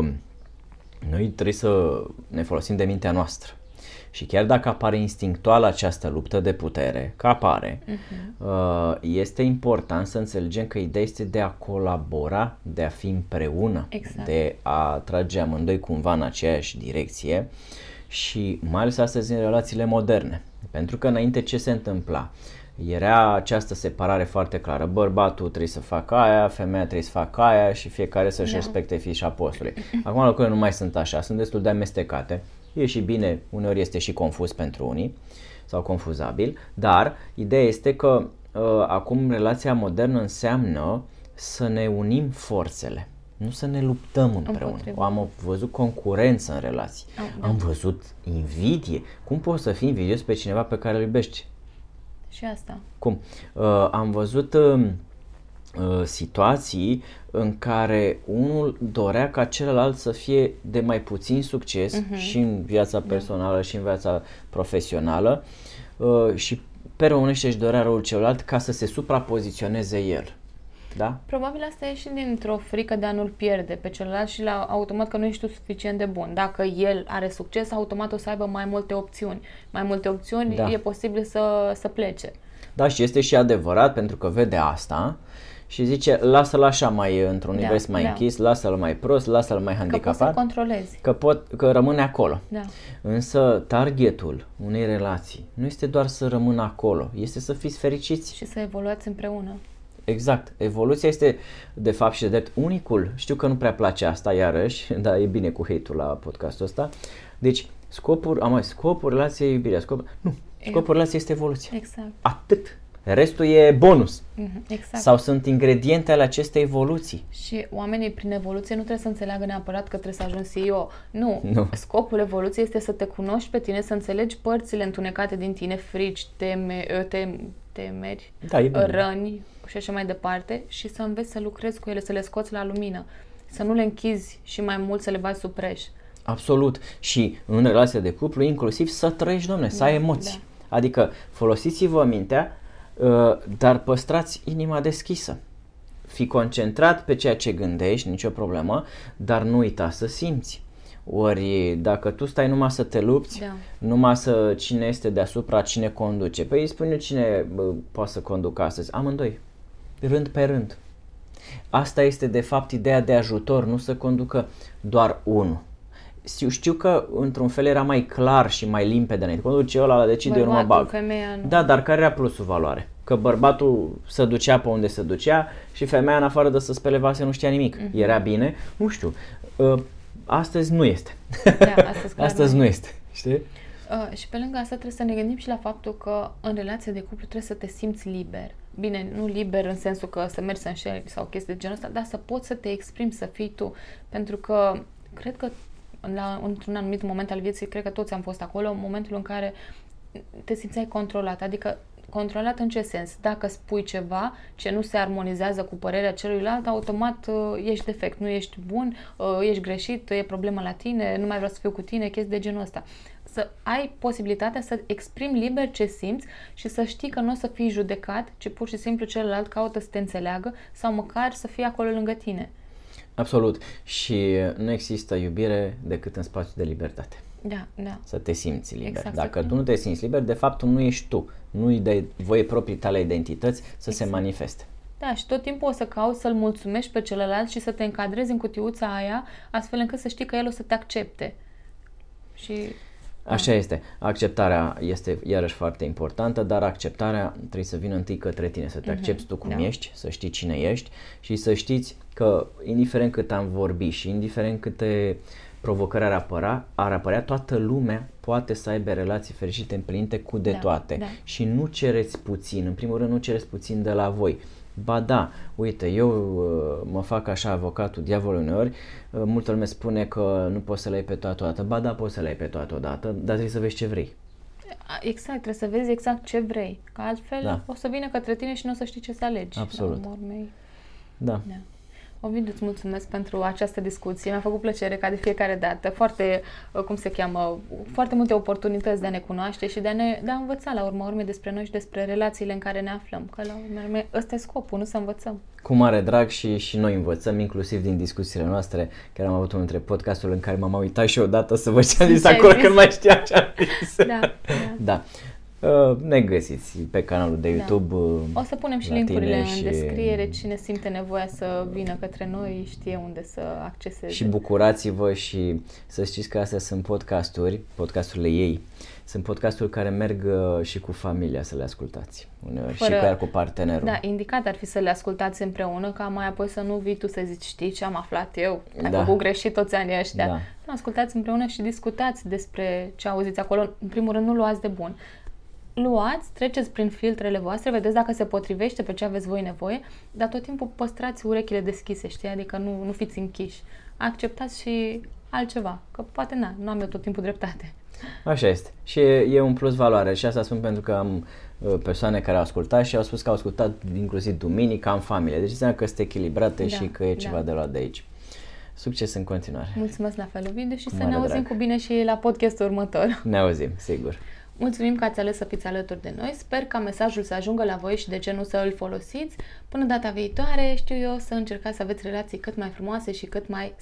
noi trebuie să ne folosim de mintea noastră. Și chiar dacă apare instinctual această luptă de putere, că apare, este important să înțelegem că ideea este de a colabora, de a fi împreună, de a trage amândoi cumva în aceeași direcție și mai ales astăzi în relațiile moderne. Pentru că înainte ce se întâmpla? Era această separare foarte clară. Bărbatul trebuie să facă aia, femeia trebuie să facă aia și fiecare să-și respecte fișa postului. Acum lucrurile nu mai sunt așa, sunt destul de amestecate. E și bine, uneori este și confuz pentru unii sau confuzabil, dar ideea este că acum relația modernă înseamnă să ne unim forțele, nu să ne luptăm împreună. Am văzut concurență în relații, am văzut invidie. Cum poți să fii invidios pe cineva pe care îl iubești? Și asta. Cum? Am văzut situații în care unul dorea ca celălalt să fie de mai puțin succes și în viața personală și în viața profesională și pe românește își dorea rolul celălalt ca să se suprapoziționeze el. Da? Probabil asta e și dintr-o frică de a nu-l pierde pe celălalt și la automat că nu ești tu suficient de bun. Dacă el are succes, automat o să aibă mai multe opțiuni. Mai multe opțiuni, e posibil să plece. Da, și este și adevărat pentru că vede asta și zice lasă-l așa mai într-un univers mai închis, lasă-l mai prost, lasă-l mai handicapat. Că poți să controlezi. Că rămâne acolo. Da. Însă targetul unei relații nu este doar să rămână acolo, este să fiți fericiți. Și să evoluați împreună. Exact. Evoluția este de fapt și de drept unicul. Știu că nu prea place asta iarăși, dar e bine cu hate-ul la podcastul ăsta. Deci scopul relației e iubirea. Scopul relației este evoluția. Exact. Atât. Restul e bonus. Exact. Sau sunt ingrediente ale acestei evoluții. Și oamenii prin evoluție nu trebuie să înțeleagă neapărat că trebuie să ajungi CEO. Nu. Scopul evoluției este să te cunoști pe tine, să înțelegi părțile întunecate din tine, frici, temeri, răni și așa mai departe și să înveți să lucrezi cu ele, să le scoți la lumină, să nu le închizi și mai mult să le bagi sub preș. Absolut. Și în relația de cuplu, inclusiv să trăiești, domne, să ai emoții. Da. Adică folosiți-vă mintea, dar păstrați inima deschisă. Fii concentrat pe ceea ce gândești, nicio problemă, dar nu uita să simți. Ori dacă tu stai numai să te lupți, numai să cine este deasupra, cine conduce. Păi spune cine poate să conducă astăzi. Amândoi. Rând pe rând. Asta este de fapt ideea de ajutor, nu să conducă doar unul. Știu că într-un fel era mai clar și mai limpede înainte. Conduce ăla, decide, eu nu mă bag. Femeia, nu. Da, dar care era plusul valoare? Că bărbatul se ducea pe unde se ducea și femeia în afară de să spele vase nu știa nimic. Era bine? Nu știu. Astăzi nu este. Da, astăzi nu este. Știi? Și pe lângă asta trebuie să ne gândim și la faptul că în relație de cuplu trebuie să te simți liber. Bine, nu liber în sensul că să mergi să înșeli sau chestii de genul ăsta, dar să poți să te exprimi, să fii tu. Pentru că cred că într-un anumit moment al vieții, cred că toți am fost acolo, în momentul în care te simțeai controlat. Adică controlat în ce sens? Dacă spui ceva ce nu se armonizează cu părerea celuilalt, automat ești defect, nu ești bun, ești greșit, e problemă la tine, nu mai vreau să fiu cu tine, chestii de genul ăsta. Să ai posibilitatea să exprimi liber ce simți și să știi că nu o să fii judecat, ci pur și simplu celălalt caută să te înțeleagă sau măcar să fie acolo lângă tine. Absolut. Și nu există iubire decât în spațiu de libertate. Da. Să te simți liber. Exact. Dacă tu nu te simți liber, de fapt tu nu ești tu. Nu îi dai voie proprii tale identități să se manifeste. Da, și tot timpul o să cauți să-l mulțumești pe celălalt și să te încadrezi în cutiuța aia, astfel încât să știi că el o să te accepte. Și așa este. Acceptarea este iarăși foarte importantă, dar acceptarea trebuie să vină întâi către tine, să te accepti tu cum ești, să știi cine ești și să știți că indiferent cât am vorbit și indiferent câte provocări ar apărea, toată lumea poate să aibă relații fericite, împlinite cu de toate. Da. Și nu cereți puțin, în primul rând nu cereți puțin de la voi. Ba da, uite, eu mă fac așa avocatul diavolului uneori, multă lume spune că nu poți să le iei pe toate odată. Ba da, poți să le iei pe toate odată, dar trebuie să vezi ce vrei. Exact, trebuie să vezi exact ce vrei, că altfel o să vină către tine și nu o să știi ce să alegi. Absolut. Da. Ovidiu, îți mulțumesc pentru această discuție. Mi-a făcut plăcere ca de fiecare dată. Foarte multe oportunități de a ne cunoaște și de a învăța la urma urmei despre noi și despre relațiile în care ne aflăm. Că la urma urmei ăsta e scopul, nu să învățăm. Cu mare drag și noi învățăm, inclusiv din discuțiile noastre. Chiar am avut unul dintre podcasturile în care m-am uitat și odată să văd ce am zis acolo, când mai știam ce am zis. Da. Ne găsiți pe canalul de YouTube. O să punem și link-urile în descriere. Cine simte nevoia să vină către noi știe unde să acceseze. Și bucurați-vă și să știți că astea sunt podcasturile ei. Sunt podcasturi care merg și cu familia să le ascultați uneori și chiar cu partenerul. Da, indicat ar fi să le ascultați împreună, ca mai apoi să nu vii tu să zici, știi ce am aflat eu, ai făcut greșit toți anii ăștia. Da. Ascultați împreună și discutați despre ce auziți acolo. În primul rând nu luați de bun. Luați, treceți prin filtrele voastre, vedeți dacă se potrivește pe ce aveți voi nevoie, dar tot timpul păstrați urechile deschise, știi? Adică nu fiți închiși. Acceptați și altceva, că poate nu am eu tot timpul dreptate. Așa este. Și e un plus valoare și asta spun pentru că am persoane care au ascultat și au spus că au ascultat inclusiv duminica în familie. Deci înseamnă că sunt echilibrate și că e ceva de luat de aici. Succes în continuare. Mulțumesc la fel, Ovidiu, și să ne auzim cu bine și la podcastul următor. Ne auzim, sigur. Mulțumim că ați ales să fiți alături de noi. Sper ca mesajul să ajungă la voi și de ce nu să îl folosiți. Până data viitoare, știu eu, să încercați să aveți relații cât mai frumoase și cât mai